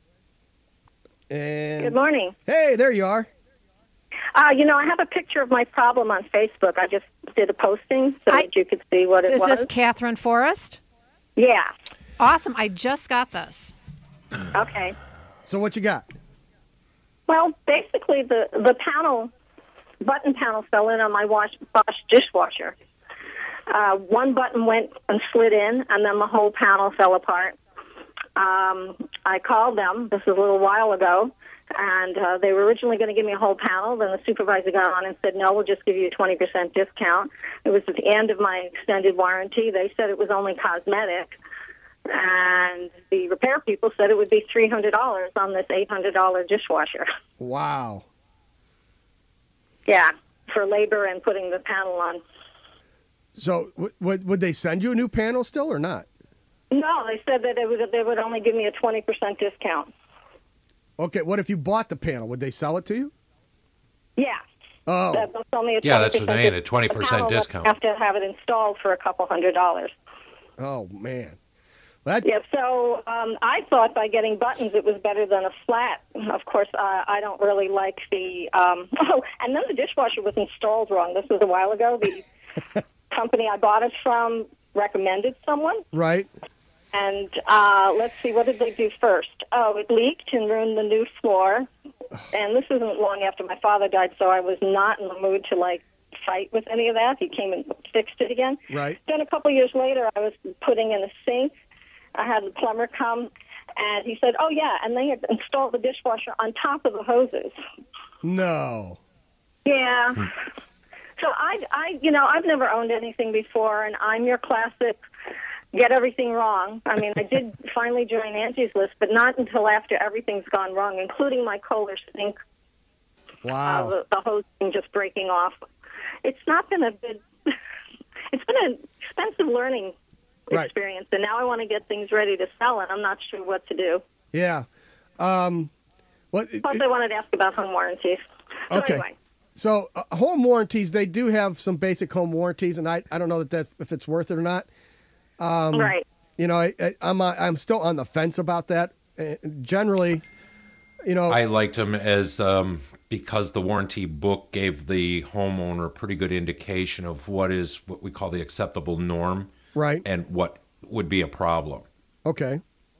Speaker 3: And
Speaker 10: Good morning.
Speaker 3: Hey, there you are.
Speaker 10: Uh, you know, I have a picture of my problem on Facebook. I just did a posting so
Speaker 4: I-
Speaker 10: that you could see what it
Speaker 4: Is
Speaker 10: was.
Speaker 4: this Catherine Forrest?
Speaker 10: Yeah.
Speaker 4: Awesome. I just got this.
Speaker 10: Okay.
Speaker 3: So what you got?
Speaker 10: Well, basically, the the panel, button panel fell in on my wash, Bosch dishwasher. Uh, one button went and slid in, and then the whole panel fell apart. Um, I called them. This was a little while ago, and uh, they were originally going to give me a whole panel. Then the supervisor got on and said, "No, we'll just give you a twenty percent discount." It was at the end of my extended warranty. They said it was only cosmetic. And the repair people said it would be three hundred dollars on this eight hundred dollars dishwasher.
Speaker 3: Wow.
Speaker 10: Yeah, for labor and putting the panel on.
Speaker 3: So w- would would they send you a new panel still or not?
Speaker 10: No, they said that they would, they would only give me a twenty percent discount.
Speaker 3: Okay, what if you bought the panel? Would they sell it to you?
Speaker 10: Yeah.
Speaker 3: Oh.
Speaker 10: That was only a
Speaker 5: Yeah, that's what
Speaker 10: twenty
Speaker 5: they
Speaker 10: percent
Speaker 5: mean, a twenty percent
Speaker 10: The panel would
Speaker 5: discount.
Speaker 10: have to have it installed for a couple hundred dollars.
Speaker 3: Oh, man. That,
Speaker 10: Yeah, so um, I thought by getting buttons it was better than a flat. Of course, uh, I don't really like the... Um, oh, and then the dishwasher was installed wrong. This was a while ago. The company I bought it from recommended someone.
Speaker 3: Right.
Speaker 10: And uh, let's see, what did they do first? Oh, it leaked and ruined the new floor. And this isn't long after my father died, so I was not in the mood to, like, fight with any of that. He came and fixed it again.
Speaker 3: Right.
Speaker 10: Then a couple years later, I was putting in a sink. I had the plumber come, and he said, oh, yeah, and they had installed the dishwasher on top of the hoses.
Speaker 3: No.
Speaker 10: Yeah. So I, I, you know, I've never owned anything before, and I'm your classic get everything wrong. I mean, I did finally join Angie's List, but not until after everything's gone wrong, including my Kohler sink.
Speaker 3: Wow.
Speaker 10: Uh, the, the hose thing just breaking off. It's not been a good. It's been an expensive learning
Speaker 3: Right.
Speaker 10: experience, and now I want to get things ready to sell, and I'm not sure what to do.
Speaker 3: Yeah. Um, what?
Speaker 10: Plus, I wanted to ask about home warranties. So
Speaker 3: Okay.
Speaker 10: Anyway.
Speaker 3: So uh, home warranties, they do have some basic home warranties, and I, I don't know that that's, if it's worth it or not. Um,
Speaker 10: Right.
Speaker 3: You know, I, I, I'm uh, I'm still on the fence about that. Uh, generally, you know,
Speaker 5: I liked them as um, because the warranty book gave the homeowner a pretty good indication of what is what we call the acceptable norm,
Speaker 3: right,
Speaker 5: and what would be a problem.
Speaker 3: Okay.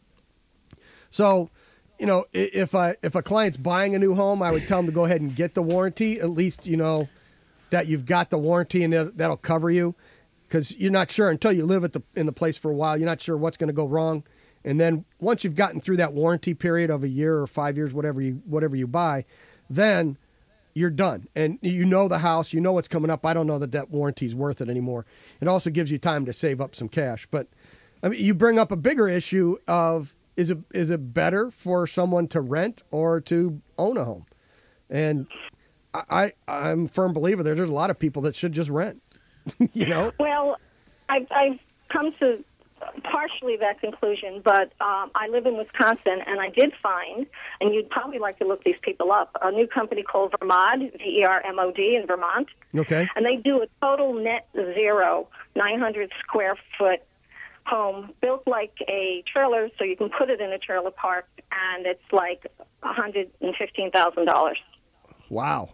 Speaker 3: So, you know, i- if I if a client's buying a new home, I would tell them to go ahead and get the warranty. At least you know that you've got the warranty, and that, that'll cover you, because you're not sure until you live at the in the place for a while. You're not sure what's going to go wrong, and then once you've gotten through that warranty period of a year or five years, whatever you whatever you buy, then you're done, and you know the house, you know what's coming up. I don't know that that warranty's worth it anymore. It also gives you time to save up some cash, but I mean, you bring up a bigger issue of is it is it better for someone to rent or to own a home? And I, I I'm a firm believer there. There's a lot of people that should just rent. You know.
Speaker 10: Well, I've, I've come to partially that conclusion, but um, I live in Wisconsin, and I did find, and you'd probably like to look these people up, a new company called Vermod, V E R M O D, in Vermont.
Speaker 3: Okay.
Speaker 10: And they do a total net zero, nine hundred square foot home built like a trailer, so you can put it in a trailer park, and it's like one hundred fifteen thousand dollars.
Speaker 3: Wow.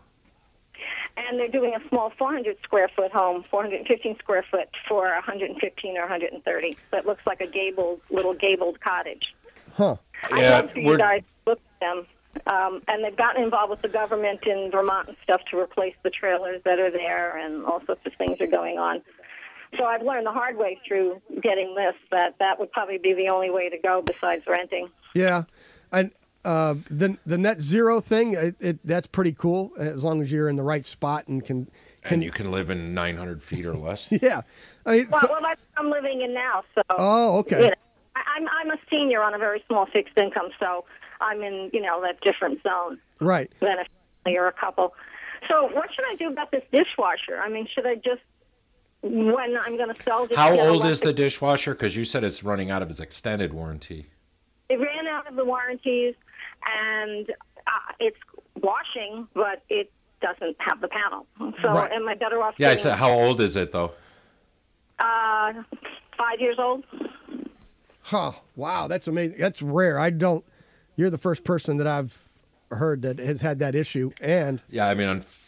Speaker 10: And they're doing a small four hundred square foot home, four hundred fifteen square foot, for one hundred fifteen or one hundred thirty. So it looks like a gabled, little gabled cottage.
Speaker 3: Huh.
Speaker 10: I'd
Speaker 5: Yeah,
Speaker 10: love for you
Speaker 5: we're-
Speaker 10: guys to look at them. Um, and they've gotten involved with the government in Vermont and stuff to replace the trailers that are there, and all sorts of things are going on. So I've learned the hard way through getting this that that would probably be the only way to go besides renting.
Speaker 3: Yeah, and uh, the the net zero thing, it, it, that's pretty cool as long as you're in the right spot and can can.
Speaker 5: And you can live in nine hundred feet or less.
Speaker 3: Yeah. I mean,
Speaker 10: Well,
Speaker 3: so-
Speaker 10: well that's what I'm living in now. So.
Speaker 3: Oh, okay.
Speaker 10: You know, I, I'm I'm a senior on a very small fixed income, so I'm in you know that different zone
Speaker 3: right.
Speaker 10: than a family or a couple. So what should I do about this dishwasher? I mean, should I just when I'm going to sell? Just
Speaker 5: How
Speaker 10: get a
Speaker 5: old
Speaker 10: lump
Speaker 5: is the dishwasher? Because you said it's running out of its extended warranty.
Speaker 10: It ran out of the warranties, and uh, it's washing, but it doesn't have the panel. So
Speaker 3: Right.
Speaker 10: am I better off?
Speaker 5: Yeah, I
Speaker 10: getting,
Speaker 5: said how old is it though?
Speaker 10: Uh, five years old.
Speaker 3: Huh. Wow, that's amazing. That's rare. I don't. You're the first person that I've heard that has had that issue, and
Speaker 5: Yeah, I mean,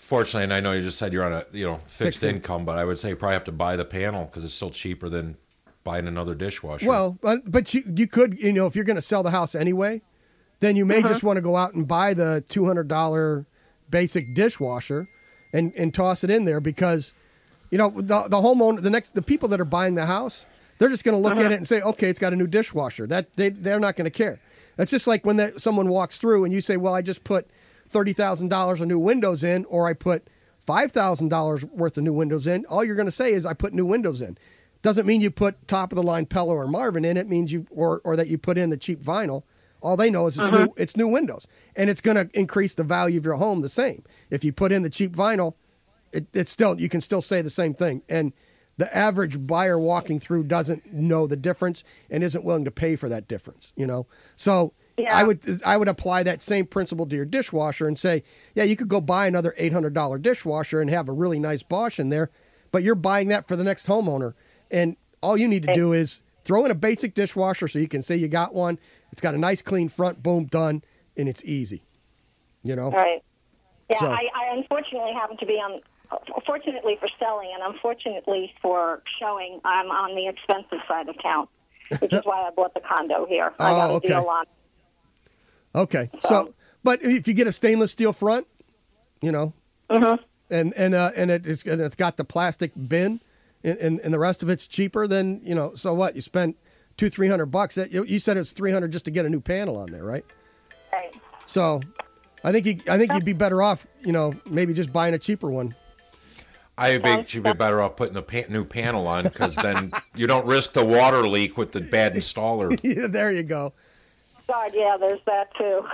Speaker 5: Fortunately, and I know you just said you're on a you know fixed,
Speaker 3: Fixed in-
Speaker 5: income, but I would say you probably have to buy the panel because it's still cheaper than buying another dishwasher.
Speaker 3: Well, but, but you, you could, you know, if you're going to sell the house anyway, then you may
Speaker 10: Uh-huh.
Speaker 3: just want to go out and buy the two hundred dollars basic dishwasher and, and toss it in there because, you know, the, the homeowner, the next, the people that are buying the house, they're just going to look
Speaker 10: Uh-huh.
Speaker 3: at it and say, okay, it's got a new dishwasher. That they, they're not going to care. That's just like when that, someone walks through and you say, well, I just put thirty thousand dollars of new windows in, or I put five thousand dollars worth of new windows in. All you're going to say is I put new windows in. Doesn't mean you put top of the line Pella or Marvin in. It means you, or, or that you put in the cheap vinyl. All they know is it's,
Speaker 10: Uh-huh.
Speaker 3: new, it's new windows, and it's going to increase the value of your home the same. If you put in the cheap vinyl, it, it's still, you can still say the same thing. And the average buyer walking through doesn't know the difference and isn't willing to pay for that difference, you know? So
Speaker 10: Yeah.
Speaker 3: I would, I would apply that same principle to your dishwasher and say, yeah, you could go buy another eight hundred dollars dishwasher and have a really nice Bosch in there, but you're buying that for the next homeowner. And all you need to do is throw in a basic dishwasher so you can say you got one. It's got a nice clean front, boom, done, and it's easy, you know?
Speaker 10: Right. Yeah,
Speaker 3: So-
Speaker 10: I, I unfortunately happen to be on, fortunately for selling and unfortunately for showing, I'm on the expensive side of town, which is why I bought the condo here. I got
Speaker 3: Oh,
Speaker 10: a
Speaker 3: okay.
Speaker 10: deal on.
Speaker 3: Okay. So, but if you get a stainless steel front, you know,
Speaker 10: Mhm.
Speaker 3: and and uh, and it is and it's got the plastic bin, and, and and the rest of it's cheaper, then you know. So what? You spent two three hundred bucks. That you, you said it's three hundred just to get a new panel on there, right?
Speaker 10: Right.
Speaker 3: So, I think you I think you'd be better off, you know, maybe just buying a cheaper one.
Speaker 5: I think you'd be better off putting a pa- new panel on because then you don't risk the water leak with the bad installer.
Speaker 3: Yeah, there you go.
Speaker 10: God, yeah, there's that too.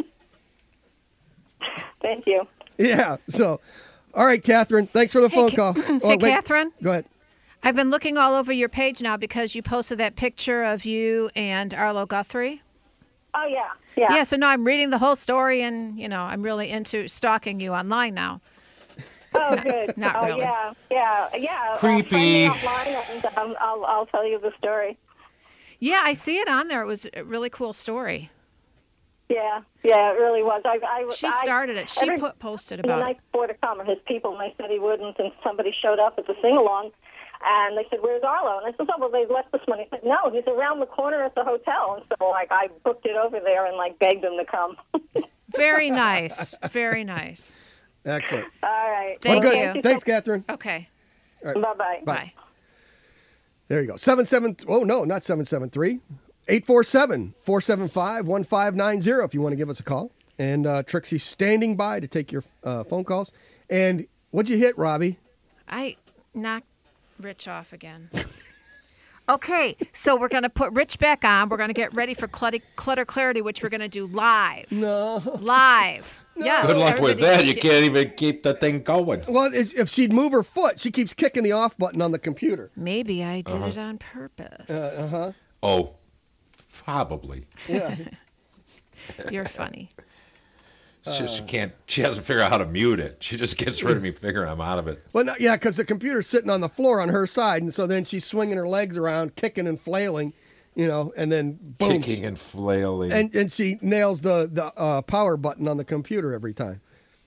Speaker 10: Thank you.
Speaker 3: Yeah. So, all right, Catherine. Thanks for the
Speaker 4: Hey,
Speaker 3: phone
Speaker 4: Ca-
Speaker 3: call.
Speaker 4: hey,
Speaker 3: Oh, wait.
Speaker 4: Catherine?
Speaker 3: Go ahead.
Speaker 4: I've been looking all over your page now because you posted that picture of you and Arlo Guthrie.
Speaker 10: Oh, yeah. Yeah.
Speaker 4: Yeah, so now I'm reading the whole story and, you know, I'm really into stalking you online now.
Speaker 10: Oh, good.
Speaker 4: Not
Speaker 10: oh,
Speaker 4: really.
Speaker 10: yeah, yeah, yeah.
Speaker 5: Creepy.
Speaker 10: Uh, find me offline and um, I'll, I'll tell you the story.
Speaker 4: Yeah, I see it on there. It was a really cool story.
Speaker 10: Yeah, yeah, it really was. I, I,
Speaker 4: She
Speaker 10: I,
Speaker 4: started it. She
Speaker 10: every-
Speaker 4: put posted
Speaker 10: The
Speaker 4: about
Speaker 10: night
Speaker 4: it.
Speaker 10: before to come, his people, and they said he wouldn't, and somebody showed up at the sing-along, and they said, "Where's Arlo?" And I said, "Oh, well, they left this one." He said, "No, he's around the corner at the hotel." And so, like, I booked it over there and, like, begged him to come.
Speaker 4: Very nice. Very nice.
Speaker 3: Excellent.
Speaker 10: All right.
Speaker 4: Thank
Speaker 3: Well,
Speaker 4: you.
Speaker 3: good. Thanks, Catherine.
Speaker 4: Okay.
Speaker 10: Bye-bye.
Speaker 4: Bye.
Speaker 3: There you go. Seven seven. Oh no, not seven seven three. eight four seven, four seven five, one five nine zero if you want to give us a call. And uh, Trixie's standing by to take your uh, phone calls. And what'd you hit, Robbie?
Speaker 4: I knocked Rich off again. Okay, so we're going to put Rich back on. We're going to get ready for Clutter, Clutter Clarity, which we're going to do live.
Speaker 3: No.
Speaker 4: Live. Yes.
Speaker 5: Good luck with
Speaker 4: everybody-
Speaker 5: that. You can't even keep the thing going.
Speaker 3: Well, it's- if she'd move her foot, she keeps kicking the off button on the computer.
Speaker 4: Maybe I did
Speaker 5: Uh-huh.
Speaker 4: it on purpose.
Speaker 3: Uh huh.
Speaker 5: Oh, probably.
Speaker 3: Yeah.
Speaker 4: You're funny.
Speaker 5: She just can't. She hasn't figured out how to mute it. She just gets rid of me figuring I'm out of it.
Speaker 3: Well, no, yeah, because the computer's sitting on the floor on her side, and so then she's swinging her legs around, kicking and flailing, you know, and then boom,
Speaker 5: Kicking and flailing.
Speaker 3: and and she nails the the uh, power button on the computer every time.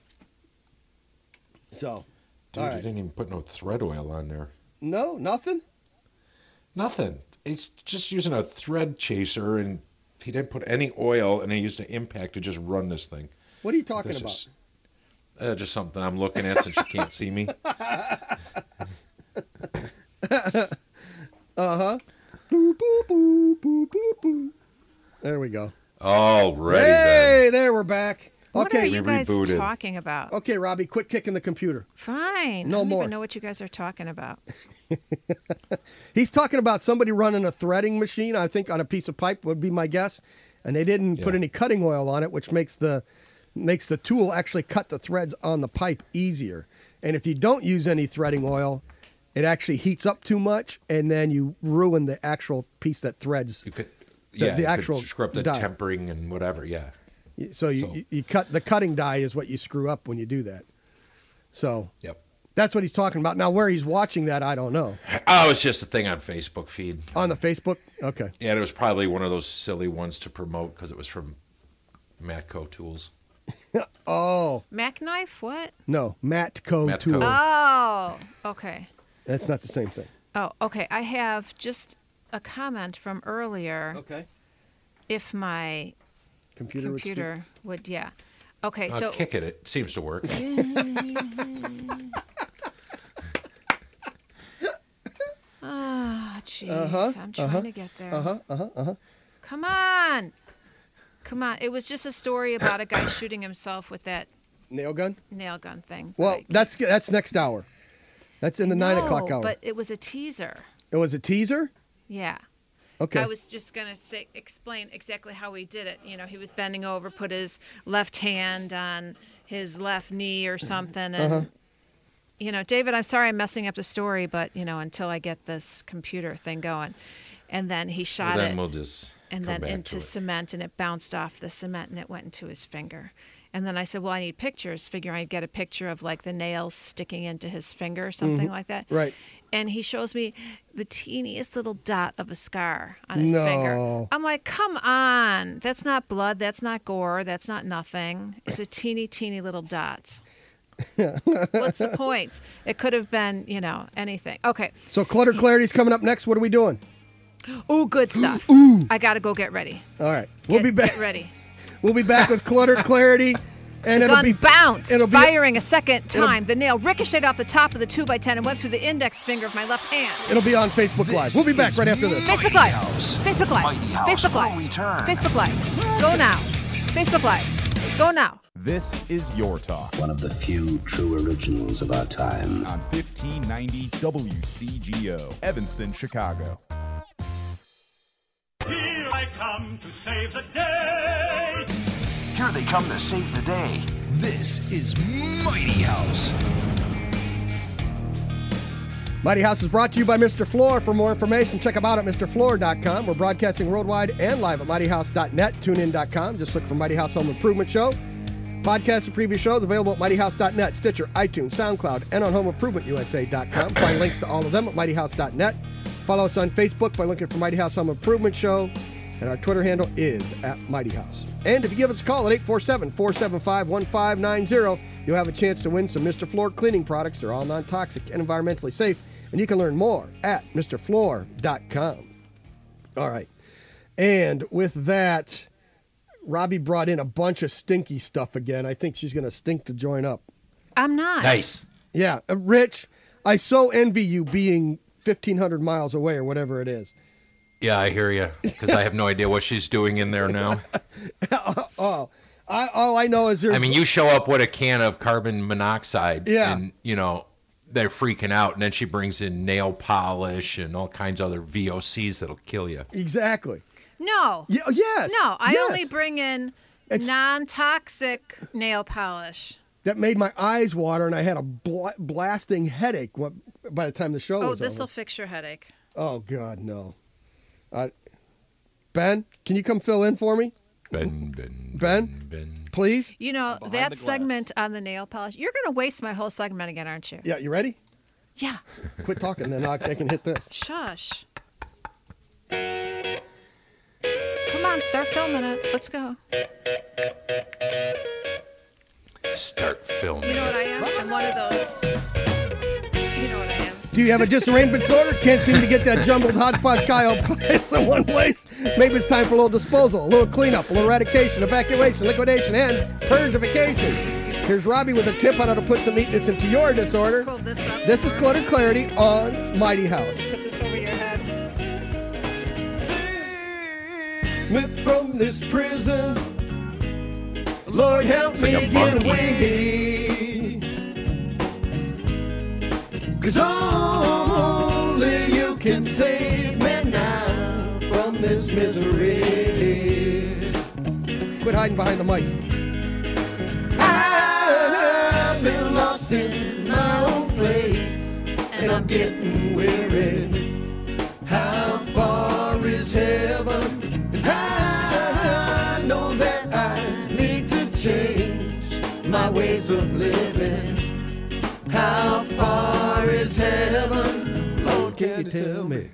Speaker 3: So,
Speaker 5: Dude,
Speaker 3: all
Speaker 5: you
Speaker 3: right.
Speaker 5: didn't even put no thread oil on there.
Speaker 3: No, nothing.
Speaker 5: Nothing. It's just using a thread chaser, and he didn't put any oil, and he used an impact to just run this thing.
Speaker 3: What are you talking
Speaker 5: That's
Speaker 3: about?
Speaker 5: just, uh, just something I'm looking at since you can't see me.
Speaker 3: Uh huh. Boo, boo, boo, boo, boo, boo. There we go.
Speaker 5: Alrighty
Speaker 3: Hey, there we're back.
Speaker 4: What are
Speaker 3: Okay,
Speaker 4: you
Speaker 5: we
Speaker 4: guys
Speaker 5: rebooted.
Speaker 4: talking about?
Speaker 3: okay, Robbie, quit kicking the computer.
Speaker 4: Fine.
Speaker 3: No
Speaker 4: I don't
Speaker 3: more.
Speaker 4: even know what you guys are talking about.
Speaker 3: He's talking about somebody running a threading machine, I think, on a piece of pipe would be my guess, and they didn't put
Speaker 5: Yeah.
Speaker 3: any cutting oil on it, which makes the makes the tool actually cut the threads on the pipe easier. And if you don't use any threading oil, it actually heats up too much, and then you ruin the actual piece that threads.
Speaker 5: You could,
Speaker 3: The-
Speaker 5: yeah,
Speaker 3: the
Speaker 5: you
Speaker 3: actual
Speaker 5: could screw up the
Speaker 3: die.
Speaker 5: tempering and whatever. Yeah.
Speaker 3: So you,
Speaker 5: So-
Speaker 3: you, you cut the cutting die is what you screw up when you do that. So
Speaker 5: Yep.
Speaker 3: that's what he's talking about. Now, where he's watching that, I don't know.
Speaker 5: Oh, it's just a thing on Facebook feed.
Speaker 3: On the Facebook? Okay.
Speaker 5: Yeah, it was probably one of those silly ones to promote because it was from Matco Tools.
Speaker 3: Oh.
Speaker 4: Mac knife? What?
Speaker 3: No, Matco
Speaker 5: Matco.
Speaker 3: tool.
Speaker 4: Oh, okay.
Speaker 3: That's not the same thing.
Speaker 4: Oh, okay. I have just a comment from earlier.
Speaker 3: Okay.
Speaker 4: If my
Speaker 3: Computer, would
Speaker 4: computer
Speaker 3: speak.
Speaker 4: would, yeah. Okay,
Speaker 5: I'll
Speaker 4: so
Speaker 5: kick it. It seems to work.
Speaker 4: Ah, jeez.
Speaker 3: Uh-huh,
Speaker 4: I'm trying
Speaker 3: uh-huh,
Speaker 4: to get there.
Speaker 3: Uh-huh, uh-huh, uh-huh.
Speaker 4: Come on. Come on. It was just a story about a guy shooting himself with that
Speaker 3: Nail gun?
Speaker 4: nail gun thing.
Speaker 3: Well,
Speaker 4: Like-
Speaker 3: that's that's next hour. That's in the nine o'clock
Speaker 4: No,
Speaker 3: hour.
Speaker 4: but it was a teaser.
Speaker 3: It was a teaser?
Speaker 4: Yeah.
Speaker 3: Okay.
Speaker 4: I was just going to say explain exactly how he did it. You know, he was bending over, put his left hand on his left knee or something. And,
Speaker 3: Uh-huh.
Speaker 4: you know, David, I'm sorry I'm messing up the story, but, you know, until I get this computer thing going. And then he shot
Speaker 5: Well, then
Speaker 4: it
Speaker 5: we'll just
Speaker 4: and
Speaker 5: come
Speaker 4: then
Speaker 5: back
Speaker 4: into
Speaker 5: to it.
Speaker 4: cement, and it bounced off the cement and it went into his finger. And then I said, well, I need pictures, figuring I'd get a picture of like the nails sticking into his finger or something
Speaker 3: Mhm.
Speaker 4: like that.
Speaker 3: Right.
Speaker 4: And he shows me the teeniest little dot of a scar on his
Speaker 3: No.
Speaker 4: finger. I'm like, come on. That's not blood. That's not gore. That's not nothing. It's a teeny, teeny little dot. What's the point? It could have been, you know, anything. Okay.
Speaker 3: So Clutter Clarity's coming up next. What are we doing?
Speaker 4: Ooh, good stuff.
Speaker 3: Ooh.
Speaker 4: I got to go get ready.
Speaker 3: All right. We'll
Speaker 4: Get-
Speaker 3: be back.
Speaker 4: Get ready.
Speaker 3: We'll be back with Clutter Clarity. And
Speaker 4: The
Speaker 3: it'll
Speaker 4: gun
Speaker 3: be
Speaker 4: bounced,
Speaker 3: it'll be-
Speaker 4: firing a second
Speaker 3: it'll-
Speaker 4: time. The nail ricocheted off the top of the two by ten and went through the index finger of my left hand.
Speaker 3: It'll be on Facebook Live. We'll be back
Speaker 7: is
Speaker 3: right after this.
Speaker 4: Facebook Live.
Speaker 7: House.
Speaker 4: Facebook Live.
Speaker 7: Mighty House
Speaker 4: Facebook
Speaker 7: will
Speaker 4: Live.
Speaker 7: return.
Speaker 4: Facebook Live. Go now. Facebook Live. Go now.
Speaker 2: This is Your Talk
Speaker 11: One of the few true originals of our time.
Speaker 2: on fifteen ninety W C G O, Evanston, Chicago.
Speaker 12: Here I come to save the day.
Speaker 7: Here they come to save the day. This is Mighty House.
Speaker 3: Mighty House is brought to you by Mister Floor. For more information, check them out at Mr Floor dot com. We're broadcasting worldwide and live at Mighty House dot net, tune in dot com. Just look for Mighty House Home Improvement Show. Podcasts of previous shows available at Mighty House dot net, Stitcher, iTunes, SoundCloud, and on home improvement U S A dot com. Find links to all of them at Mighty House dot net. Follow us on Facebook by looking for Mighty House Home Improvement Show. And our Twitter handle is at Mighty House. And if you give us a call at eight four seven, four seven five, one five nine zero, you'll have a chance to win some Mister Floor cleaning products. They're all non-toxic and environmentally safe. And you can learn more at Mr Floor dot com. All right. And with that, Robbie brought in a bunch of stinky stuff again. I think she's going to stink to join up.
Speaker 4: I'm not.
Speaker 5: Nice.
Speaker 3: Yeah. Uh, Rich, I so envy you being fifteen hundred miles away or whatever it is.
Speaker 5: Yeah, I hear you, because I have no idea what she's doing in there now.
Speaker 3: oh, I, all I know is there's...
Speaker 5: I mean, you show up with a can of carbon monoxide,
Speaker 3: Yeah.
Speaker 5: and, you know, they're freaking out, and then she brings in nail polish and all kinds of other V O Cs that'll kill you.
Speaker 3: Exactly.
Speaker 4: No.
Speaker 3: Yeah, yes.
Speaker 4: No, I
Speaker 3: yes.
Speaker 4: only bring in
Speaker 3: It's-
Speaker 4: non-toxic nail polish.
Speaker 3: That made my eyes water, and I had a bla- blasting headache wh- by the time the show
Speaker 4: Oh,
Speaker 3: was
Speaker 4: this will
Speaker 3: over.
Speaker 4: fix your headache.
Speaker 3: Oh, God, no. Uh, Ben, can you come fill in for me?
Speaker 5: Ben, Ben,
Speaker 3: Ben,
Speaker 5: Ben.
Speaker 3: please?
Speaker 4: You know,
Speaker 3: Behind
Speaker 4: that
Speaker 3: the glass.
Speaker 4: segment on the nail polish, you're going to waste my whole segment again, aren't you?
Speaker 3: Yeah, you ready?
Speaker 4: Yeah.
Speaker 3: Quit talking, then I I can hit this.
Speaker 4: Shush. Come on, start filming it. Let's go.
Speaker 5: Start filming.
Speaker 4: You know what I am? I'm one of those. You know what I am.
Speaker 3: Do you have a disarrangement disorder? Can't seem to get that jumbled hodgepodge Kyle place in one place? Maybe it's time for a little disposal, a little cleanup, a little eradication, evacuation, liquidation, and purgification. Here's Robbie with a tip on how to put some neatness into your disorder.
Speaker 4: Pull this up.
Speaker 3: This is Clutter Clarity on Mighty House.
Speaker 4: Put this over your head.
Speaker 3: Me from this prison, Lord help
Speaker 5: It's like
Speaker 3: me
Speaker 5: a
Speaker 3: get
Speaker 5: monkey.
Speaker 3: away. Cause only you can save me now from this misery. Quit hiding behind the mic. I've been lost in my own place, and I'm getting weary. How far is heaven? And I know that I need to change my ways of living. How far is heaven? Lord, can you tell me?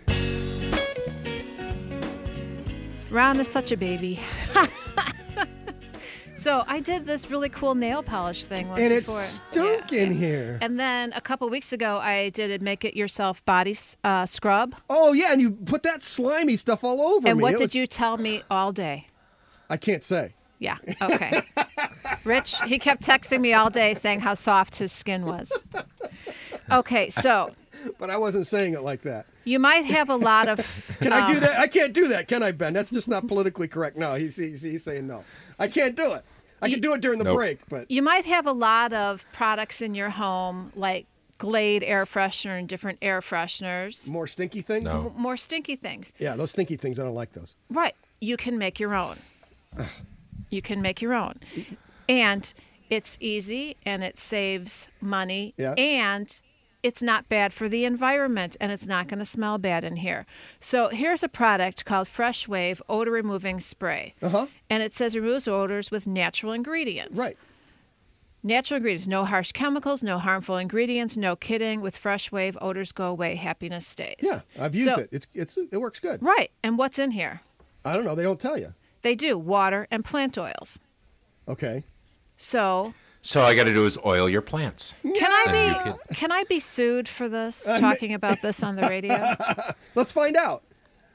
Speaker 4: Ron is such a baby. So I did this really cool nail polish thing once
Speaker 3: And it
Speaker 4: before.
Speaker 3: stunk
Speaker 4: Yeah,
Speaker 3: in
Speaker 4: yeah.
Speaker 3: here.
Speaker 4: And then a couple weeks ago, I did a make-it-yourself body uh, scrub.
Speaker 3: Oh, yeah, and you put that slimy stuff all over
Speaker 4: And
Speaker 3: me.
Speaker 4: what
Speaker 3: It
Speaker 4: did
Speaker 3: was-
Speaker 4: you tell me all day?
Speaker 3: I can't say.
Speaker 4: Yeah, okay. Rich, he kept texting me all day saying how soft his skin was. Okay, so
Speaker 3: But I wasn't saying it like that.
Speaker 4: you might have a lot of...
Speaker 3: Can I do
Speaker 4: um,
Speaker 3: that? I can't do that, can I, Ben? That's just not politically correct. No, he's, he's, he's saying no. I can't do it. I can do it during the
Speaker 5: Nope.
Speaker 3: break, but
Speaker 4: You might have a lot of products in your home, like Glade air freshener and different air fresheners.
Speaker 3: more stinky things?
Speaker 5: No.
Speaker 4: M- More stinky things.
Speaker 3: Yeah, those stinky things, I don't like those.
Speaker 4: Right. You can make your own. You can make your own. And it's easy and it saves money.
Speaker 3: Yeah.
Speaker 4: And it's not bad for the environment and it's not going to smell bad in here. So here's a product called Fresh Wave Odor Removing Spray.
Speaker 3: Uh-huh.
Speaker 4: And it says removes odors with natural ingredients.
Speaker 3: Right.
Speaker 4: Natural ingredients, no harsh chemicals, no harmful ingredients, no kidding. With Fresh Wave, odors go away, happiness stays.
Speaker 3: Yeah, I've used
Speaker 4: So-
Speaker 3: it. It's it's it works good.
Speaker 4: Right. And what's in here?
Speaker 3: I don't know. They don't tell you.
Speaker 4: They do water and plant oils.
Speaker 3: Okay.
Speaker 4: So
Speaker 5: So all I got to do is oil your plants.
Speaker 4: can I be can I be sued for this?
Speaker 3: Uh,
Speaker 4: talking about this on the radio?
Speaker 3: Let's find out.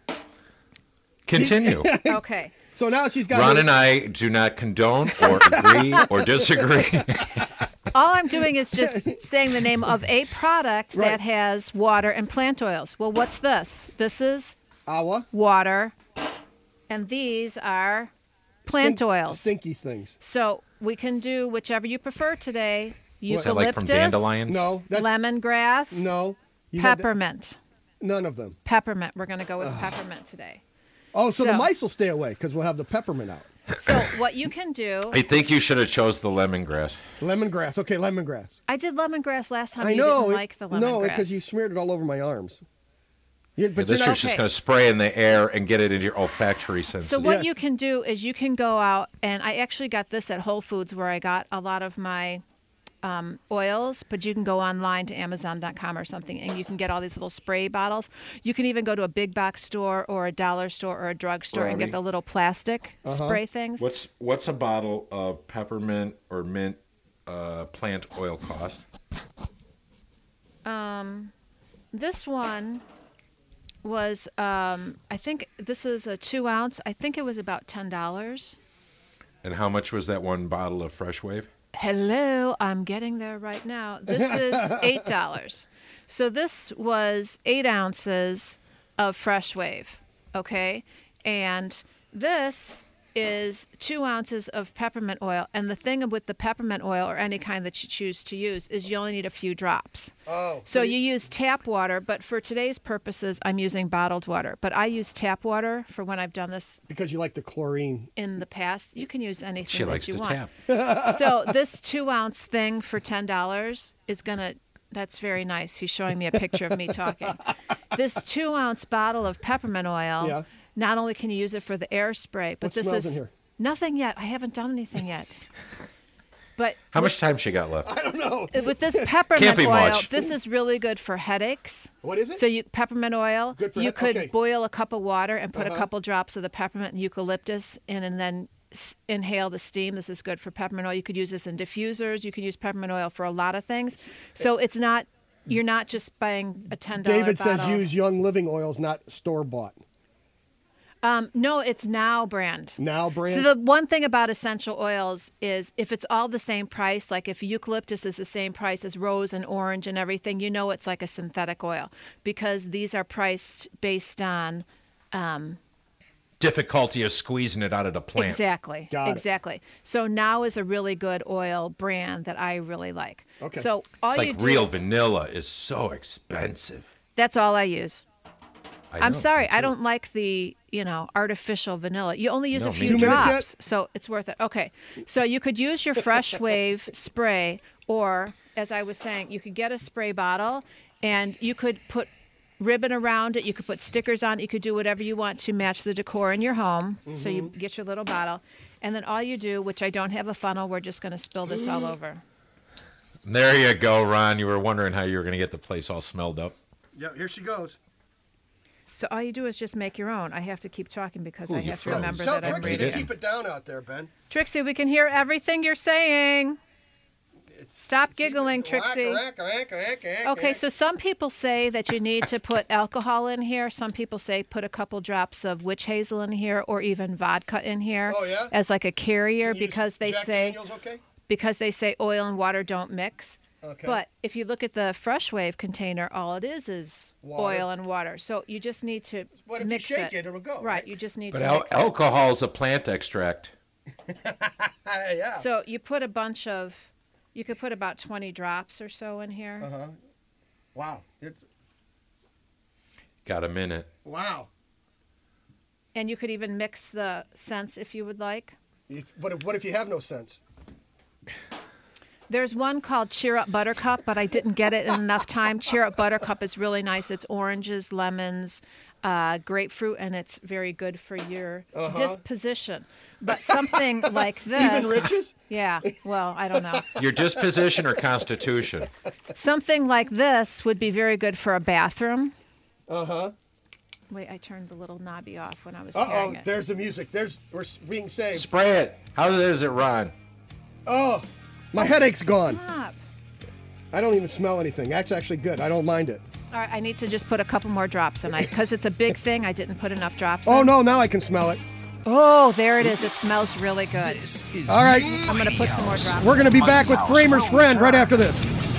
Speaker 5: Continue.
Speaker 4: Okay.
Speaker 3: So now she's got
Speaker 5: Ron
Speaker 3: her-
Speaker 5: and I do not condone or agree or disagree.
Speaker 4: All I'm doing is just saying the name of a product
Speaker 3: Right.
Speaker 4: that has water and plant oils. Well, what's this? This is
Speaker 3: Awa.
Speaker 4: water, and these are plant
Speaker 3: Stink-
Speaker 4: oils.
Speaker 3: Stinky things.
Speaker 4: So we can do whichever you prefer today.
Speaker 5: Is that like from dandelions?
Speaker 3: No. That's,
Speaker 4: lemongrass,
Speaker 3: no. You had that-
Speaker 4: peppermint.
Speaker 3: None of them.
Speaker 4: Peppermint. We're going to go with peppermint today.
Speaker 3: Oh, so, the
Speaker 4: So-
Speaker 3: mice will stay away because we'll have the peppermint out.
Speaker 4: So what you can do,
Speaker 5: I think you should have chose the lemongrass.
Speaker 3: Lemongrass. Okay, lemongrass.
Speaker 4: I did lemongrass last time.
Speaker 3: I
Speaker 4: you
Speaker 3: know.
Speaker 4: didn't
Speaker 3: it-
Speaker 4: like the lemongrass.
Speaker 3: No, because you smeared it all over my arms. You,
Speaker 5: Yeah,
Speaker 3: but
Speaker 5: this
Speaker 3: you're
Speaker 5: year's
Speaker 3: not,
Speaker 5: just going to spray in the air and get it into your olfactory senses.
Speaker 4: So what
Speaker 3: Yes.
Speaker 4: you can do is you can go out, and I actually got this at Whole Foods where I got a lot of my um, oils, but you can go online to Amazon dot com or something, and you can get all these little spray bottles. You can even go to a big box store or a dollar store or a drugstore and
Speaker 5: Robbie.
Speaker 4: get the little plastic
Speaker 3: Uh-huh.
Speaker 4: spray things.
Speaker 5: What's what's a bottle of peppermint or mint uh, plant oil cost?
Speaker 4: Um, this one was, um, I think this is a two ounce. I think it was about ten dollars.
Speaker 5: And how much was that one bottle of Fresh Wave?
Speaker 4: Hello, I'm getting there right now. This is eight dollars. So this was eight ounces of Fresh Wave, okay? And this is two ounces of peppermint oil. And the thing with the peppermint oil or any kind that you choose to use is you only need a few drops.
Speaker 3: Oh.
Speaker 4: So you use tap water, but for today's purposes, I'm using bottled water. But I use tap water for when I've done this
Speaker 3: Because you like the chlorine.
Speaker 4: in the past. You can use anything
Speaker 5: She
Speaker 4: that
Speaker 5: likes
Speaker 4: you
Speaker 5: to
Speaker 4: want.
Speaker 5: tap.
Speaker 4: So this two ounce thing for ten dollars is gonna. That's very nice. He's showing me a picture of me talking. This two ounce bottle of peppermint oil.
Speaker 3: Yeah.
Speaker 4: Not only can you use it for the air spray, but
Speaker 3: What
Speaker 4: this
Speaker 3: smells
Speaker 4: is
Speaker 3: in here?
Speaker 4: nothing yet. I haven't done anything yet. But
Speaker 5: How much time she got left?
Speaker 3: I don't know.
Speaker 4: with this peppermint
Speaker 5: Can't be
Speaker 4: oil,
Speaker 5: much.
Speaker 4: this is really good for headaches.
Speaker 3: What is it?
Speaker 4: So you peppermint oil.
Speaker 3: Good for
Speaker 4: you
Speaker 3: head-
Speaker 4: could
Speaker 3: okay.
Speaker 4: boil a cup of water and put
Speaker 3: Uh-huh.
Speaker 4: a couple drops of the peppermint and eucalyptus in, and then s- inhale the steam. This is good for peppermint oil. You could use this in diffusers. You can use peppermint oil for a lot of things. So it's not. You're not just buying a ten dollar
Speaker 3: David
Speaker 4: bottle.
Speaker 3: says use Young Living oils, not store bought.
Speaker 4: Um, no, it's Now brand.
Speaker 3: Now brand.
Speaker 4: So the one thing about essential oils is if it's all the same price, like if eucalyptus is the same price as rose and orange and everything, you know it's like a synthetic oil because these are priced based on um,
Speaker 5: Difficulty of squeezing it out of the plant.
Speaker 4: exactly,
Speaker 3: Got it.
Speaker 4: exactly. So Now is a really good oil brand that I really like.
Speaker 3: Okay.
Speaker 4: So all
Speaker 5: It's
Speaker 4: you
Speaker 5: like
Speaker 4: do,
Speaker 5: real vanilla is so expensive.
Speaker 4: that's all I use.
Speaker 5: I
Speaker 4: I'm
Speaker 5: know,
Speaker 4: sorry,
Speaker 5: me
Speaker 4: I
Speaker 5: too.
Speaker 4: don't like the, you know, artificial vanilla. You only use
Speaker 5: No,
Speaker 4: a
Speaker 5: me
Speaker 4: few
Speaker 3: Two minutes yet?
Speaker 4: drops, so it's worth it. Okay, so you could use your Fresh Wave spray, or as I was saying, you could get a spray bottle, and you could put ribbon around it. You could put stickers on it. You could do whatever you want to match the decor in your home. So you get your little bottle, and then all you do, which I don't have a funnel, we're just going to spill this all over.
Speaker 5: There you go, Ron. You were wondering how you were going to get the place all smelled up.
Speaker 3: Yeah, here she goes.
Speaker 4: So all you do is just make your own. I have to keep talking because
Speaker 5: Ooh,
Speaker 4: I
Speaker 5: you
Speaker 4: have to
Speaker 5: froze.
Speaker 4: remember
Speaker 3: Tell
Speaker 4: that I'm
Speaker 3: Trixie
Speaker 4: reading.
Speaker 3: to keep it down out there, Ben.
Speaker 4: Trixie, we can hear everything you're saying. Stop giggling, Trixie. Okay, so some people say that you need to put alcohol in here. Some people say put a couple drops of witch hazel in here or even vodka in here
Speaker 3: Oh, yeah?
Speaker 4: as like a carrier
Speaker 3: Can you use
Speaker 4: because they
Speaker 3: Jack
Speaker 4: say
Speaker 3: Daniels, okay?
Speaker 4: because they say oil and water don't mix.
Speaker 3: Okay.
Speaker 4: But if you look at the Fresh Wave container, all it is is
Speaker 3: Water.
Speaker 4: oil and water. So you just need to
Speaker 3: But if you
Speaker 4: mix
Speaker 3: shake it, it'll go,
Speaker 4: Right,
Speaker 3: right?
Speaker 4: you just need
Speaker 5: But
Speaker 4: to
Speaker 5: al-
Speaker 4: mix it.
Speaker 5: alcohol is a plant extract.
Speaker 3: yeah.
Speaker 4: So you put a bunch of, you could put about twenty drops or so in here.
Speaker 3: Uh huh. Wow. It's
Speaker 5: Got a minute.
Speaker 3: wow.
Speaker 4: And you could even mix the scents if you would like.
Speaker 3: If, but if, what if you have no sense?
Speaker 4: There's one called Cheer Up Buttercup, but I didn't get it in enough time. Cheer Up Buttercup is really nice. It's oranges, lemons, uh, grapefruit, and it's very good for your
Speaker 3: Uh-huh.
Speaker 4: disposition. But something like this.
Speaker 3: Even riches?
Speaker 4: Yeah. Well, I don't know.
Speaker 5: Your disposition or constitution?
Speaker 4: Something like this would be very good for a bathroom.
Speaker 3: Uh huh.
Speaker 4: Wait, I turned the little knobby off when I was
Speaker 3: Uh
Speaker 4: carrying
Speaker 3: oh.
Speaker 4: it.
Speaker 3: There's the music. There's we're s- being saved.
Speaker 5: Spray it. How does it run?
Speaker 3: Oh, my headache's gone.
Speaker 4: Stop.
Speaker 3: I don't even smell anything. That's actually good. I don't mind it.
Speaker 4: All right, I need to just put a couple more drops in. Because it's a big thing, I didn't put enough drops
Speaker 3: Oh
Speaker 4: in.
Speaker 3: no, now I can smell it.
Speaker 4: Oh, there it is. It smells really good.
Speaker 7: This is
Speaker 3: All right.
Speaker 4: I'm going to put some more drops
Speaker 3: We're going to be
Speaker 7: Mighty
Speaker 3: back with
Speaker 7: House
Speaker 3: Framer's
Speaker 7: will
Speaker 3: friend right
Speaker 7: return.
Speaker 3: after this.